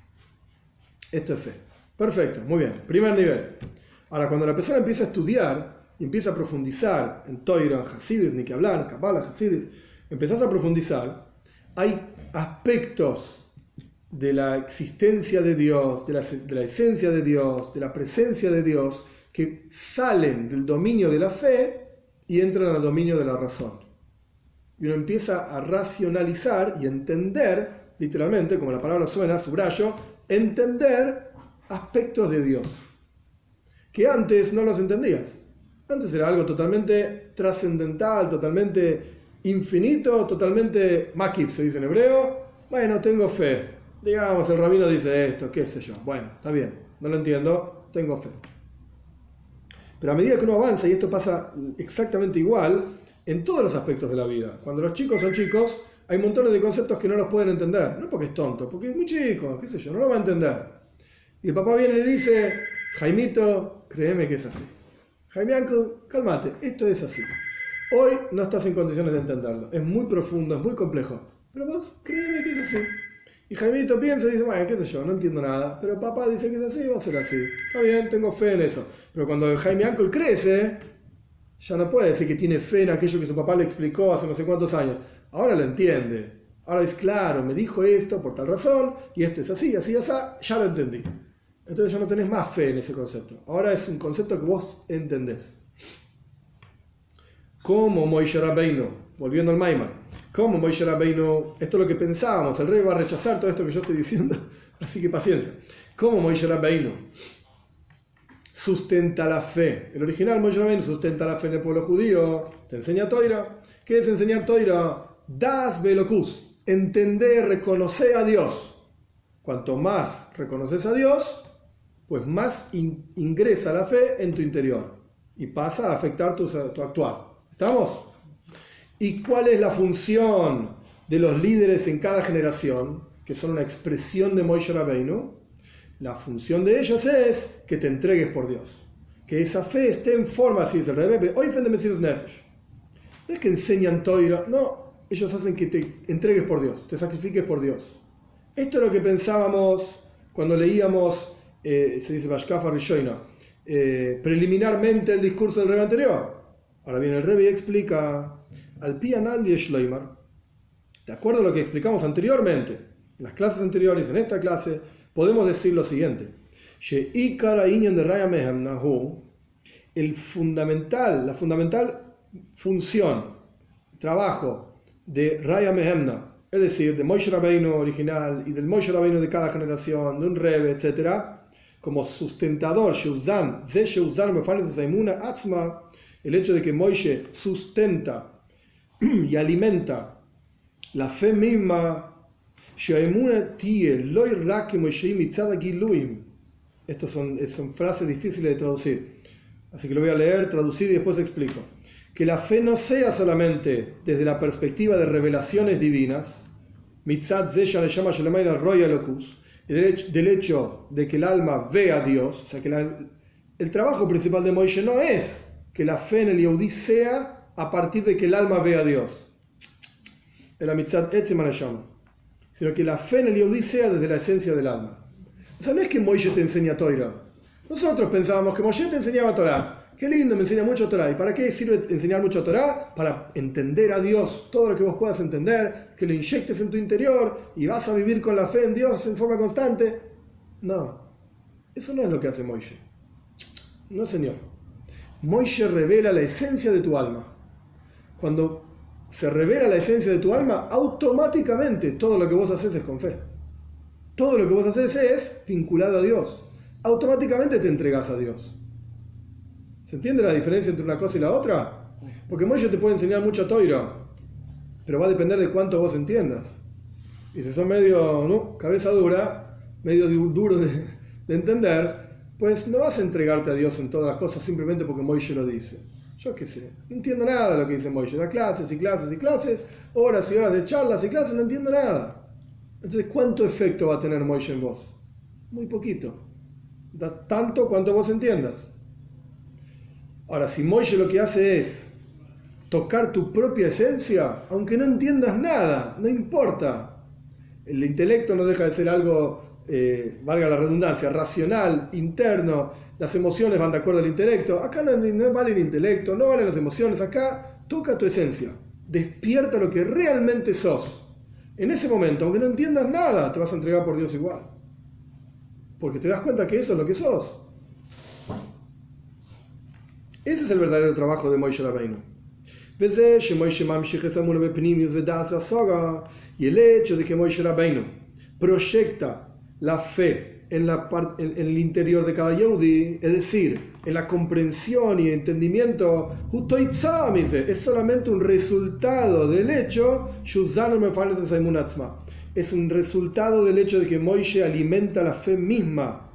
Esto es fe. Perfecto, muy bien. Primer nivel. Ahora, cuando la persona empieza a estudiar y empieza a profundizar en Toira, en Hasidis, ni que hablar, en Kabbalah, Hasidis, empezás a profundizar, hay aspectos de la existencia de Dios, de la esencia de Dios, de la presencia de Dios, que salen del dominio de la fe y entran al dominio de la razón. Y uno empieza a racionalizar y entender, literalmente, como la palabra suena, subrayo, entender aspectos de Dios, que antes no los entendías. Antes era algo totalmente trascendental, totalmente infinito, totalmente makif, se dice en hebreo. Bueno, tengo fe. Digamos, el rabino dice esto, qué sé yo. Bueno, está bien, no lo entiendo, tengo fe. Pero a medida que uno avanza, y esto pasa exactamente igual en todos los aspectos de la vida. Cuando los chicos son chicos, hay montones de conceptos que no los pueden entender. No porque es tonto, porque es muy chico, qué sé yo, no lo va a entender. Y el papá viene y le dice, Jaimito, créeme que es así. Jaime Uncle, cálmate, esto es así. Hoy no estás en condiciones de entenderlo. Es muy profundo, es muy complejo. Pero vos, créeme que es así. Y Jaimito piensa y dice, bueno, qué sé yo, no entiendo nada. Pero papá dice que es así, va a ser así. Está bien, tengo fe en eso. Pero cuando Jaime Uncle crece, ya no puede decir que tiene fe en aquello que su papá le explicó hace no sé cuántos años. Ahora lo entiende. Ahora es claro, me dijo esto por tal razón, y esto es así, así, así, ya lo entendí. Entonces ya no tenés más fe en ese concepto. Ahora es un concepto que vos entendés. Como Moishe Rabbeinu, volviendo al Maimar, como Moishe Rabbeinu, esto es lo que pensábamos, el rey va a rechazar todo esto que yo estoy diciendo, así que paciencia. Como Moishe Rabbeinu sustenta la fe. El original Moishe Rabbeinu sustenta la fe en el pueblo judío, te enseña Toira. ¿Qué es enseñar Toira? Das velokus, entender, reconocer a Dios. Cuanto más reconoces a Dios, pues más ingresa la fe en tu interior y pasa a afectar tu actuar. ¿Estamos? ¿Y cuál es la función de los líderes en cada generación, que son una expresión de Moishe Rabbeinu? La función de ellos es que te entregues por Dios, que esa fe esté en forma, así dice el Rebbe, hoy frente a Mesías Nefesh. No es que enseñan Toira, no, ellos hacen que te entregues por Dios, te sacrifiques por Dios. Esto es lo que pensábamos cuando leíamos, se dice Bashkafa Rishoina, preliminarmente el discurso del Rebbe anterior. Ahora bien, el Rebbe explica al Pianal y Shloimar, de acuerdo a lo que explicamos anteriormente, en las clases anteriores, en esta clase, podemos decir lo siguiente: la fundamental función, trabajo de Raya Mehemna, es decir, de Moishe Rabbeinu original y del Moishe Rabbeinu de cada generación, de un Rebbe, etc., como sustentador, el hecho de que Moishe sustenta y alimenta la fe misma. Estas son frases difíciles de traducir, así que lo voy a leer, traducir y después explico. Que la fe no sea solamente desde la perspectiva de revelaciones divinas, del hecho de que el alma ve a Dios, o sea que el trabajo principal de Moishe no es que la fe en el Yehudí sea a partir de que el alma ve a Dios, sino que la fe en el Yehudí sea desde la esencia del alma. O sea, no es que Moishe te enseña Torah. Nosotros pensábamos que Moishe te enseñaba Torah. Qué lindo, me enseña mucho Torah. ¿Y para qué sirve enseñar mucho Torah? Para entender a Dios, todo lo que vos puedas entender, que lo inyectes en tu interior y vas a vivir con la fe en Dios en forma constante. No, eso no es lo que hace Moishe. No, señor. Moishe revela la esencia de tu alma. Cuando se revela la esencia de tu alma, automáticamente todo lo que vos haces es con fe. Todo lo que vos haces es vinculado a Dios. Automáticamente te entregas a Dios. ¿Se entiende la diferencia entre una cosa y la otra? Porque Moishe te puede enseñar mucho Toira, pero va a depender de cuánto vos entiendas. Y si sos medio cabeza dura, medio duro de entender, pues no vas a entregarte a Dios en todas las cosas simplemente porque Moishe lo dice. Yo qué sé, no entiendo nada de lo que dice Moishe. Da clases y clases y clases, horas y horas de charlas y clases, no entiendo nada. Entonces, ¿cuánto efecto va a tener Moishe en vos? Muy poquito. Da tanto cuanto vos entiendas. Ahora, si Moishe lo que hace es tocar tu propia esencia, aunque no entiendas nada, no importa. El intelecto no deja de ser algo, valga la redundancia, racional, interno. Las emociones van de acuerdo al intelecto. Acá no vale el intelecto, no valen las emociones. Acá toca tu esencia. Despierta lo que realmente sos. En ese momento, aunque no entiendas nada, te vas a entregar por Dios igual. Porque te das cuenta que eso es lo que sos. Ese es el verdadero trabajo de Moishe Rabbeinu. Y el hecho de que Moshe Rabbeinu proyecta la fe en el interior de cada Yehudi, es decir, en la comprensión y entendimiento, es solamente un resultado del hecho, es un resultado del hecho de que Moshe alimenta la fe misma.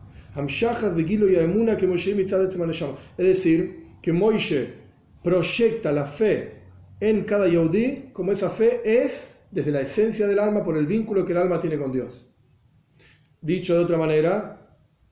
Es decir, que Moshe proyecta la fe en cada Yehudi, como esa fe es desde la esencia del alma por el vínculo que el alma tiene con Dios. Dicho de otra manera,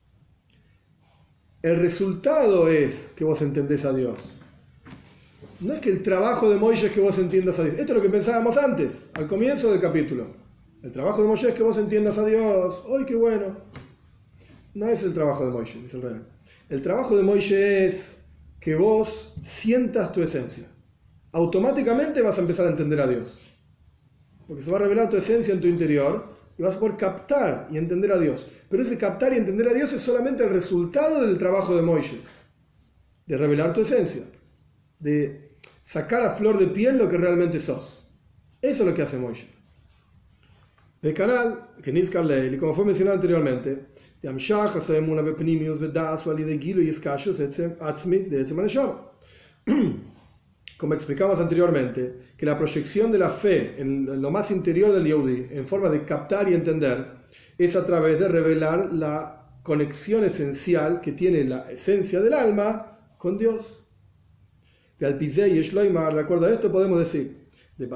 el resultado es que vos entendés a Dios. No es que el trabajo de Moshe es que vos entiendas a Dios. Esto es lo que pensábamos antes, al comienzo del capítulo. El trabajo de Moshe es que vos entiendas a Dios. ¡Ay, qué bueno! No es el trabajo de Moshe, dice el Rebbe. El trabajo de Moshe es que vos sientas tu esencia. Automáticamente vas a empezar a entender a Dios. Porque se va a revelar tu esencia en tu interior y vas a poder captar y entender a Dios. Pero ese captar y entender a Dios es solamente el resultado del trabajo de Moshe. De revelar tu esencia. De sacar a flor de piel lo que realmente sos. Eso es lo que hace Moshe. El canal, que Nizkar Leil, como fue mencionado anteriormente, como explicamos anteriormente, que la proyección de la fe en lo más interior del Yehudi, en forma de captar y entender, es a través de revelar la conexión esencial que tiene la esencia del alma con Dios. De acuerdo a esto podemos decir,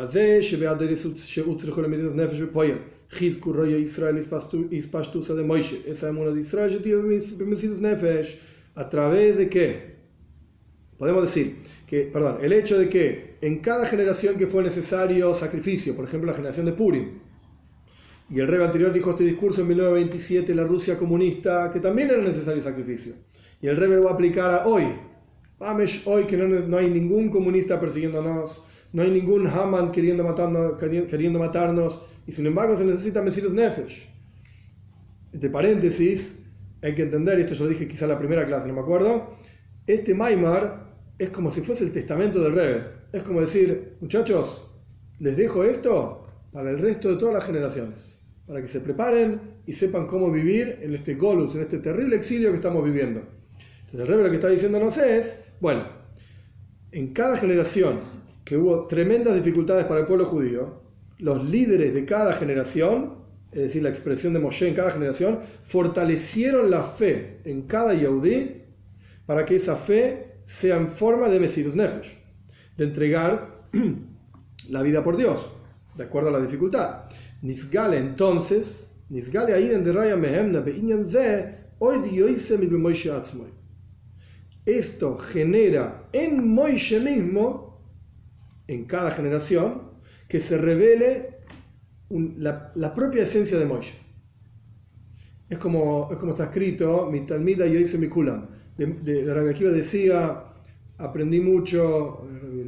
¿a través de qué? Podemos decir que, el hecho de que en cada generación que fue necesario sacrificio, por ejemplo la generación de Purim, y el Rebbe anterior dijo este discurso en 1927, la Rusia comunista, que también era necesario sacrificio, y el Rebbe lo va a aplicar a hoy que no hay ningún comunista persiguiéndonos, no hay ningún Haman queriendo matarnos, y sin embargo se necesita Mesirus Nefesh. Entre paréntesis, hay que entender, esto yo lo dije quizá en la primera clase, no me acuerdo, este Maimar es como si fuese el testamento del Rebbe. Es como decir, muchachos, les dejo esto para el resto de todas las generaciones, para que se preparen y sepan cómo vivir en este Golus, en este terrible exilio que estamos viviendo. Entonces el Rebbe lo que está diciéndonos es, bueno, en cada generación que hubo tremendas dificultades para el pueblo judío, los líderes de cada generación, es decir, la expresión de Moshe en cada generación, fortalecieron la fe en cada Yehudí para que esa fe sea en forma de Mesirus Nefesh, de entregar la vida por Dios, de acuerdo a la dificultad. Nisgale entonces, Nisgale ayin de Raya Mehemna be'inyan ze, hoy dioise mi b'Moshe atzmoi. Esto genera en Moshe mismo, en cada generación, que se revele la propia esencia de Moshe. Es como está escrito, mi talmida yoise mi kulam. De Rabbi Akiva decía, aprendí mucho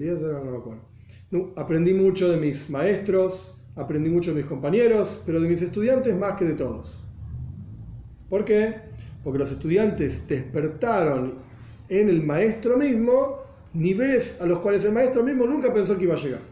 de mis maestros, aprendí mucho de mis compañeros, pero de mis estudiantes más que de todos. ¿Por qué? Porque los estudiantes despertaron en el maestro mismo niveles a los cuales el maestro mismo nunca pensó que iba a llegar.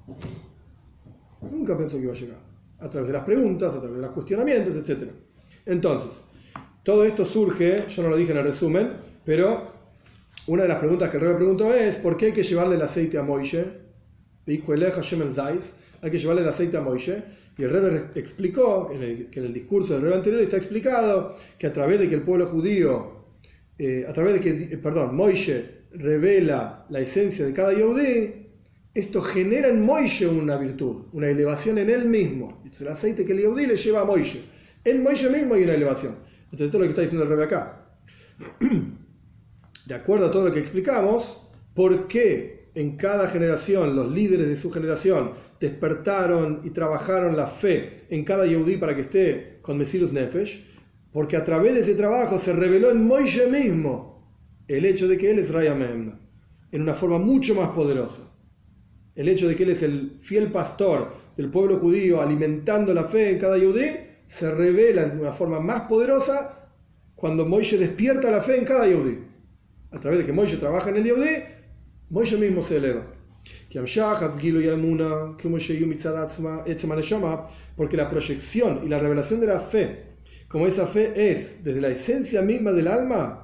Nunca pensó que iba a llegar. A través de las preguntas, a través de los cuestionamientos, etc. Entonces, todo esto surge, yo no lo dije en el resumen, pero una de las preguntas que el Rebbe preguntó es ¿por qué hay que llevarle el aceite a Moshe? Hay que llevarle el aceite a Moshe. Y el Rebbe explicó, que en el discurso del Rebbe anterior está explicado que a través de que el pueblo judío, Moshe revela la esencia de cada Yehudí, esto genera en Moshe una virtud, una elevación en él mismo. Es el aceite que el Yehudí le lleva a Moshe. En Moshe mismo hay una elevación. Entonces esto es lo que está diciendo el Rebbe acá. De acuerdo a todo lo que explicamos, ¿por qué en cada generación los líderes de su generación despertaron y trabajaron la fe en cada Yehudí para que esté con Mesirus Nefesh? Porque a través de ese trabajo se reveló en Moshe mismo el hecho de que él es Raya Mehemna, en una forma mucho más poderosa. El hecho de que él es el fiel pastor del pueblo judío alimentando la fe en cada Yehudí se revela en una forma más poderosa cuando Moshe despierta la fe en cada Yehudí. A través de que Moshe trabaja en el Yehudí, Moshe mismo se eleva. Porque la proyección y la revelación de la fe, como esa fe es desde la esencia misma del alma,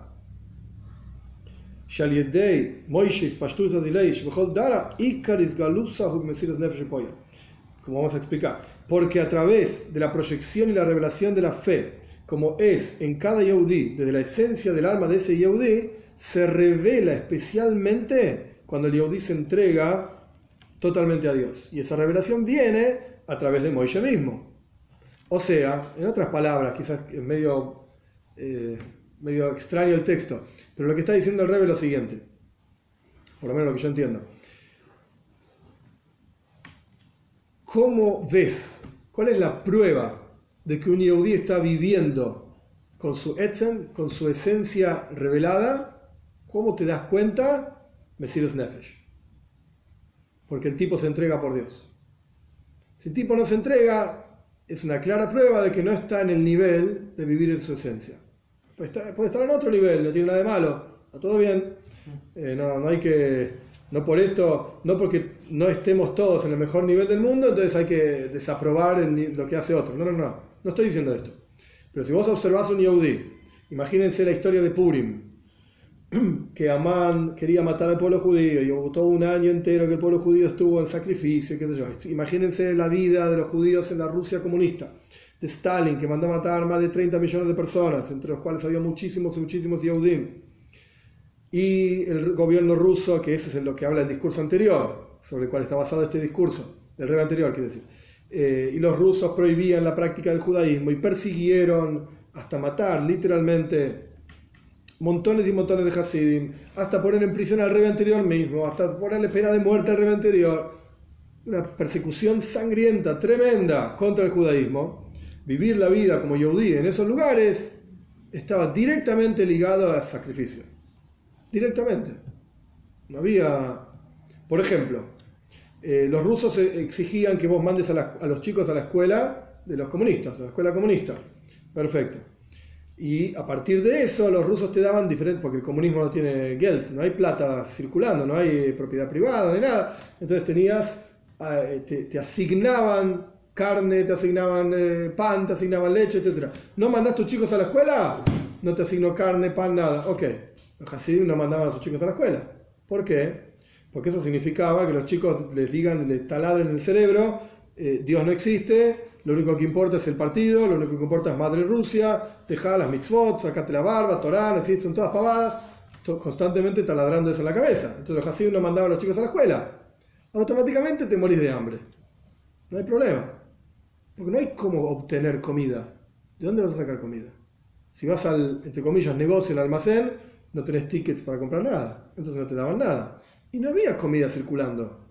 como vamos a explicar, porque a través de la proyección y la revelación de la fe, como es en cada Yehudí, desde la esencia del alma de ese Yehudí, se revela especialmente cuando el Yehudí se entrega totalmente a Dios. Y esa revelación viene a través de Moishe mismo. O sea, en otras palabras, quizás es medio extraño el texto, pero lo que está diciendo el Rebbe es lo siguiente, por lo menos lo que yo entiendo. ¿Cómo ves? ¿Cuál es la prueba de que un Yehudí está viviendo con su etzem, con su esencia revelada? ¿Cómo te das cuenta? Mesirus Nefesh. Porque el tipo se entrega por Dios. Si el tipo no se entrega, es una clara prueba de que no está en el nivel de vivir en su esencia. Puede estar en otro nivel, no tiene nada de malo, está todo bien. No hay que, no por esto, no porque no estemos todos en el mejor nivel del mundo, entonces hay que desaprobar lo que hace otro. No estoy diciendo esto. Pero si vos observás un Yehudí, imagínense la historia de Purim, que Amán quería matar al pueblo judío, y todo un año entero que el pueblo judío estuvo en sacrificio, qué sé yo. Imagínense la vida de los judíos en la Rusia comunista, de Stalin, que mandó a matar más de 30 millones de personas, entre los cuales había muchísimos Yehudim. Y el gobierno ruso, que ese es lo que habla el discurso anterior, sobre el cual está basado este discurso, el Rebbe anterior, quiere decir. Y los rusos prohibían la práctica del judaísmo y persiguieron hasta matar, literalmente, montones y montones de Hasidim, hasta poner en prisión al Rebbe anterior mismo, hasta ponerle pena de muerte al Rebbe anterior. Una persecución sangrienta, tremenda contra el judaísmo. Vivir la vida como Yehudí en esos lugares estaba directamente ligado al sacrificio. Directamente. No había... Por ejemplo, los rusos exigían que vos mandes a los chicos a la escuela de los comunistas, a la escuela comunista. Perfecto. Y a partir de eso los rusos te daban diferentes, porque el comunismo no tiene Geld, no hay plata circulando, no hay propiedad privada, ni nada. Entonces te asignaban carne, te asignaban pan, te asignaban leche, etc. ¿No mandás a tus chicos a la escuela? No te asigno carne, pan, nada. Ok. Los Hasidim no mandaban a sus chicos a la escuela. ¿Por qué? Porque eso significaba que los chicos les taladren en el cerebro, Dios no existe, lo único que importa es el partido, lo único que importa es Madre Rusia, dejá las mitzvot, sacate la barba, Torá, no existe, son todas pavadas, constantemente taladrando eso en la cabeza. Entonces los Hasidim no mandaban a los chicos a la escuela. Automáticamente te morís de hambre. No hay problema. Porque no hay cómo obtener comida. ¿De dónde vas a sacar comida? Si vas al, entre comillas, negocio, al almacén, no tenés tickets para comprar nada. Entonces no te daban nada. Y no había comida circulando.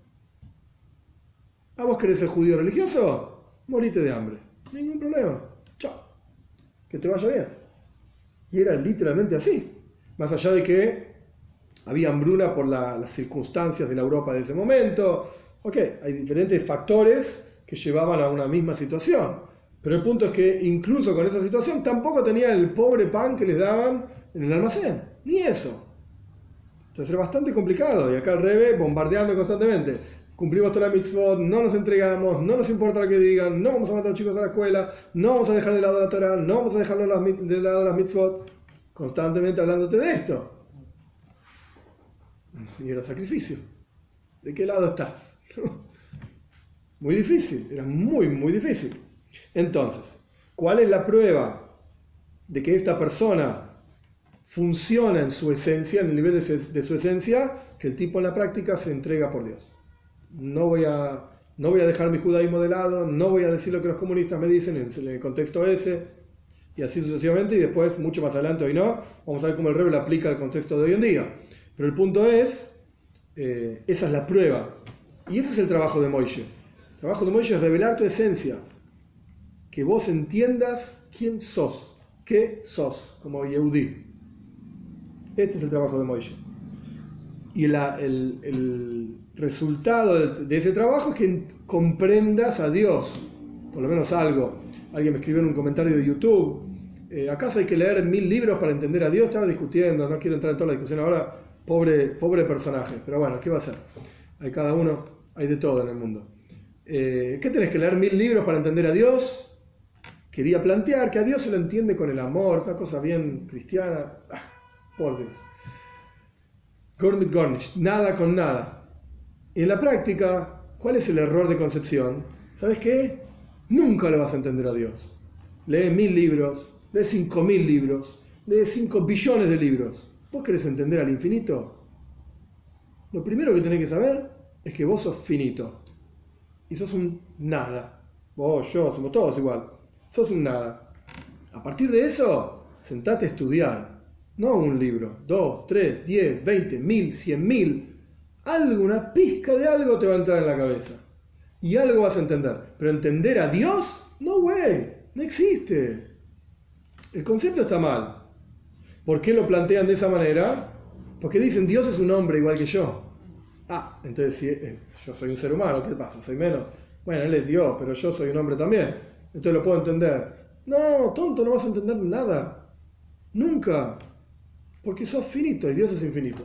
¿A vos querés ser judío religioso? Morite de hambre. Ningún problema. Chao. Que te vaya bien. Y era literalmente así. Más allá de que había hambruna por las circunstancias de la Europa de ese momento. Ok, hay diferentes factores que llevaban a una misma situación. Pero el punto es que incluso con esa situación tampoco tenían el pobre pan que les daban en el almacén. Ni eso. Entonces era bastante complicado. Y acá el Rebbe bombardeando constantemente. Cumplimos toda la mitzvot, no nos entregamos, no nos importa lo que digan, no vamos a mandar a los chicos a la escuela, no vamos a dejar de lado la Torah, no vamos a dejar de lado las mitzvot. Constantemente hablándote de esto. Y era sacrificio. ¿De qué lado estás? Muy difícil, era muy, muy difícil. Entonces, ¿cuál es la prueba de que esta persona funciona en su esencia, en el nivel de su esencia? Que el tipo en la práctica se entrega por Dios. No voy a dejar mi judaísmo de lado, no voy a decir lo que los comunistas me dicen en el contexto ese, y así sucesivamente, y después, mucho más adelante, hoy no, vamos a ver cómo el Rebbe lo aplica al contexto de hoy en día. Pero el punto es, esa es la prueba, y ese es el trabajo de Moishe. El trabajo de Moishe es revelar tu esencia, que vos entiendas quién sos, qué sos, como Yehudí. Este es el trabajo de Moishe. Y el resultado de ese trabajo es que comprendas a Dios, por lo menos algo. Alguien me escribió en un comentario de YouTube, ¿acaso hay que leer 1000 libros para entender a Dios? Estaba discutiendo, no quiero entrar en toda la discusión ahora, pobre personaje, pero bueno, ¿qué va a hacer? hay cada uno, hay de todo en el mundo. ¿Qué tenés que leer 1000 libros para entender a Dios? Quería plantear que a Dios se lo entiende con el amor, una cosa bien cristiana. Por Dios. Gormit Gornish, nada con nada. Y en la práctica, ¿cuál es el error de concepción? ¿Sabes qué? Nunca lo vas a entender a Dios. Lee 1000 libros, lee 5000 libros, lee 5 billones de libros. ¿Vos querés entender al infinito? Lo primero que tenés que saber es que vos sos finito. Y sos un nada. Vos, yo, somos todos igual. Sos un nada. A partir de eso, sentate a estudiar. No un libro, 2, 3, 10, 20, 1000, 100.000. Alguna pizca de algo te va a entrar en la cabeza. Y algo vas a entender. Pero entender a Dios, no güey, no existe. El concepto está mal. ¿Por qué lo plantean de esa manera? Porque dicen Dios es un hombre igual que yo. Entonces si yo soy un ser humano, ¿qué pasa? ¿Soy menos? Bueno, él es Dios, pero yo soy un hombre también. Entonces lo puedo entender. No, tonto, no vas a entender nada. Nunca. Porque sos finito y Dios es infinito.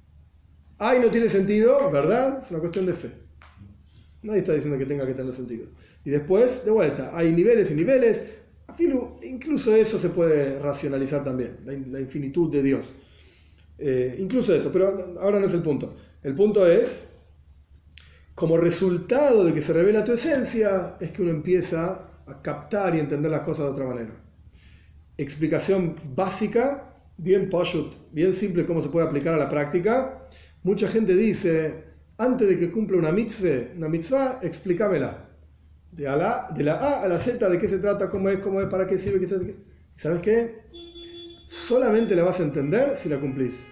No tiene sentido, ¿verdad? Es una cuestión de fe. Nadie está diciendo que tenga que tener sentido. Y después, de vuelta, hay niveles y niveles. Incluso eso se puede racionalizar también, la infinitud de Dios. Incluso eso, pero ahora no es el punto. El punto es, como resultado de que se revela tu esencia, es que uno empieza a captar y entender las cosas de otra manera. Explicación básica, bien pashut, bien simple cómo se puede aplicar a la práctica. Mucha gente dice, antes de que cumpla una mitzvah, explícamela. De la A a la Z, de qué se trata, cómo es, para qué sirve, ¿sabes qué? Solamente la vas a entender si la cumplís.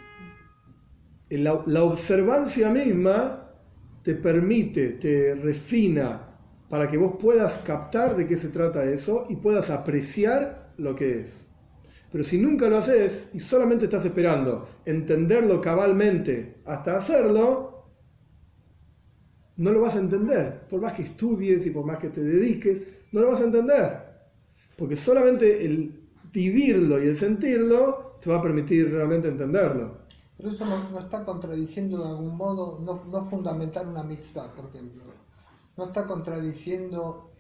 La observancia misma te permite, te refina para que vos puedas captar de qué se trata eso y puedas apreciar lo que es. Pero si nunca lo haces y solamente estás esperando entenderlo cabalmente hasta hacerlo, no lo vas a entender. Por más que estudies y por más que te dediques, no lo vas a entender. Porque solamente el vivirlo y el sentirlo te va a permitir realmente entenderlo. Pero eso no está contradiciendo de algún modo, no fundamentar una mitzvah, por ejemplo. No está contradiciendo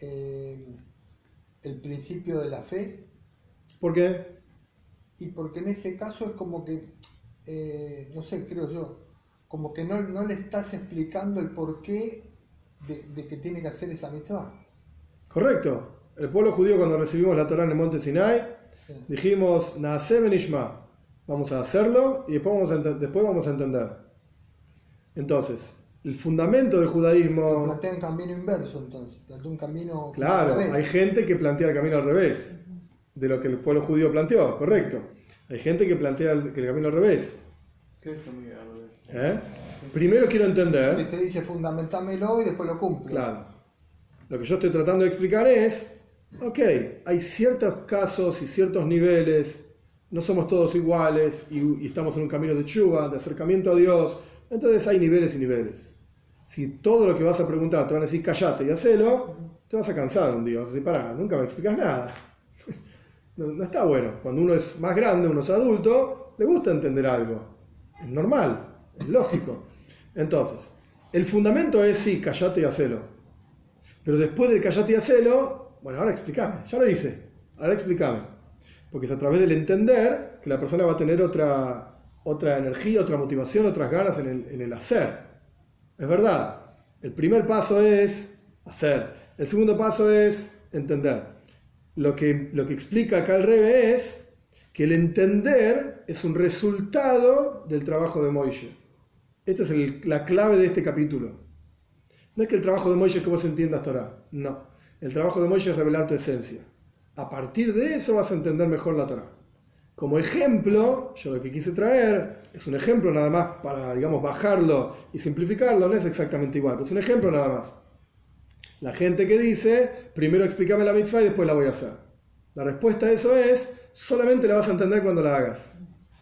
el principio de la fe. ¿Por qué? Y porque en ese caso es como que, no sé, creo yo, como que no le estás explicando el porqué de que tiene que hacer esa mitzvah. Correcto. El pueblo judío, cuando recibimos la Torá en el monte Sinai, dijimos, Naaseh benishma. Vamos a hacerlo y después vamos a entender. Entonces, el fundamento del judaísmo... Plantea un camino inverso, entonces. Plantea un camino... Claro, hay gente que plantea el camino al revés de lo que el pueblo judío planteó, correcto. Hay gente que plantea el camino al revés. ¿Qué es camino al revés? Primero quiero entender... Que te dice fundamentámelo y después lo cumple. Claro. Lo que yo estoy tratando de explicar es, hay ciertos casos y ciertos niveles, no somos todos iguales y estamos en un camino de tshuva, de acercamiento a Dios, entonces hay niveles y niveles. Si todo lo que vas a preguntar te van a decir callate y hacelo, te vas a cansar un día, vas a decir, pará, nunca me explicas nada. No está bueno. Cuando uno es más grande, uno es adulto, le gusta entender algo. Es normal, es lógico. Entonces, el fundamento es sí, callate y hacelo. Pero después del callate y hacelo, bueno, ahora explícame, ya lo hice, ahora explícame. Porque es a través del entender que la persona va a tener otra energía, otra motivación, otras ganas en el hacer. Es verdad, el primer paso es hacer, el segundo paso es entender. Lo que explica acá el Rebbe es que el entender es un resultado del trabajo de Moishe. Esta es la clave de este capítulo. No es que el trabajo de Moishe es que vos entiendas Torah, no. El trabajo de Moishe es revelar tu esencia. A partir de eso vas a entender mejor la Torah. Como ejemplo, yo lo que quise traer es un ejemplo nada más para, digamos, bajarlo y simplificarlo, no es exactamente igual, pero es un ejemplo nada más. La gente que dice, primero explícame la mitzvah y después la voy a hacer. La respuesta a eso es, solamente la vas a entender cuando la hagas.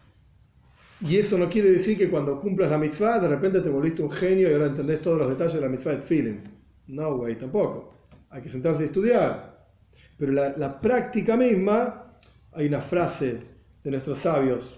Y eso no quiere decir que cuando cumplas la mitzvah, de repente te volviste un genio y ahora entendés todos los detalles de la mitzvah de Tfilin. No, güey, tampoco. Hay que sentarse y estudiar. Pero la práctica misma, hay una frase de nuestros sabios.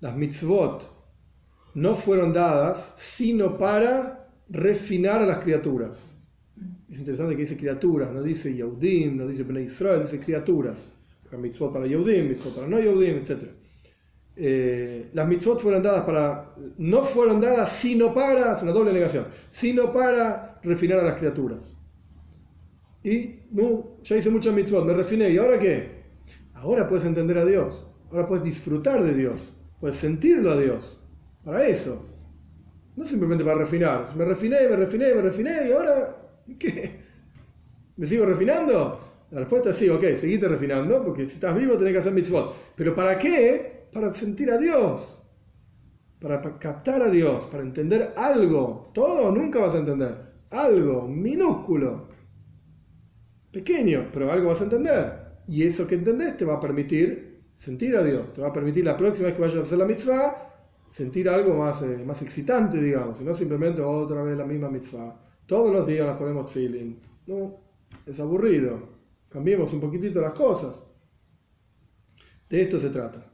las mitzvot no fueron dadas sino para refinar a las criaturas. Es interesante que dice criaturas, no dice Yehudim, no dice Bnei Israel, dice criaturas. Mitzvot para Yehudim, mitzvot para no Yehudim, etc. Las mitzvot no fueron dadas sino para, es una doble negación, sino para refinar a las criaturas. Y ya hice muchas mitzvot, me refiné, ¿y ahora qué? Ahora puedes entender a Dios, ahora puedes disfrutar de Dios, puedes sentirlo a Dios. Para eso, no simplemente para refinar. Me refiné y ahora, ¿qué? ¿Me sigo refinando? La respuesta es sí, ok, seguite refinando, porque si estás vivo tenés que hacer mitzvot. ¿Pero para qué? Para sentir a Dios, para captar a Dios, para entender algo. Todo nunca vas a entender. Algo minúsculo, pequeño, pero algo vas a entender. Y eso que entendés te va a permitir sentir a Dios, te va a permitir la próxima vez que vayas a hacer la mitzvah, sentir algo más excitante, digamos, y no simplemente otra vez la misma mitzvah. Todos los días nos ponemos tefilín. No, es aburrido. Cambiemos un poquitito las cosas. De esto se trata.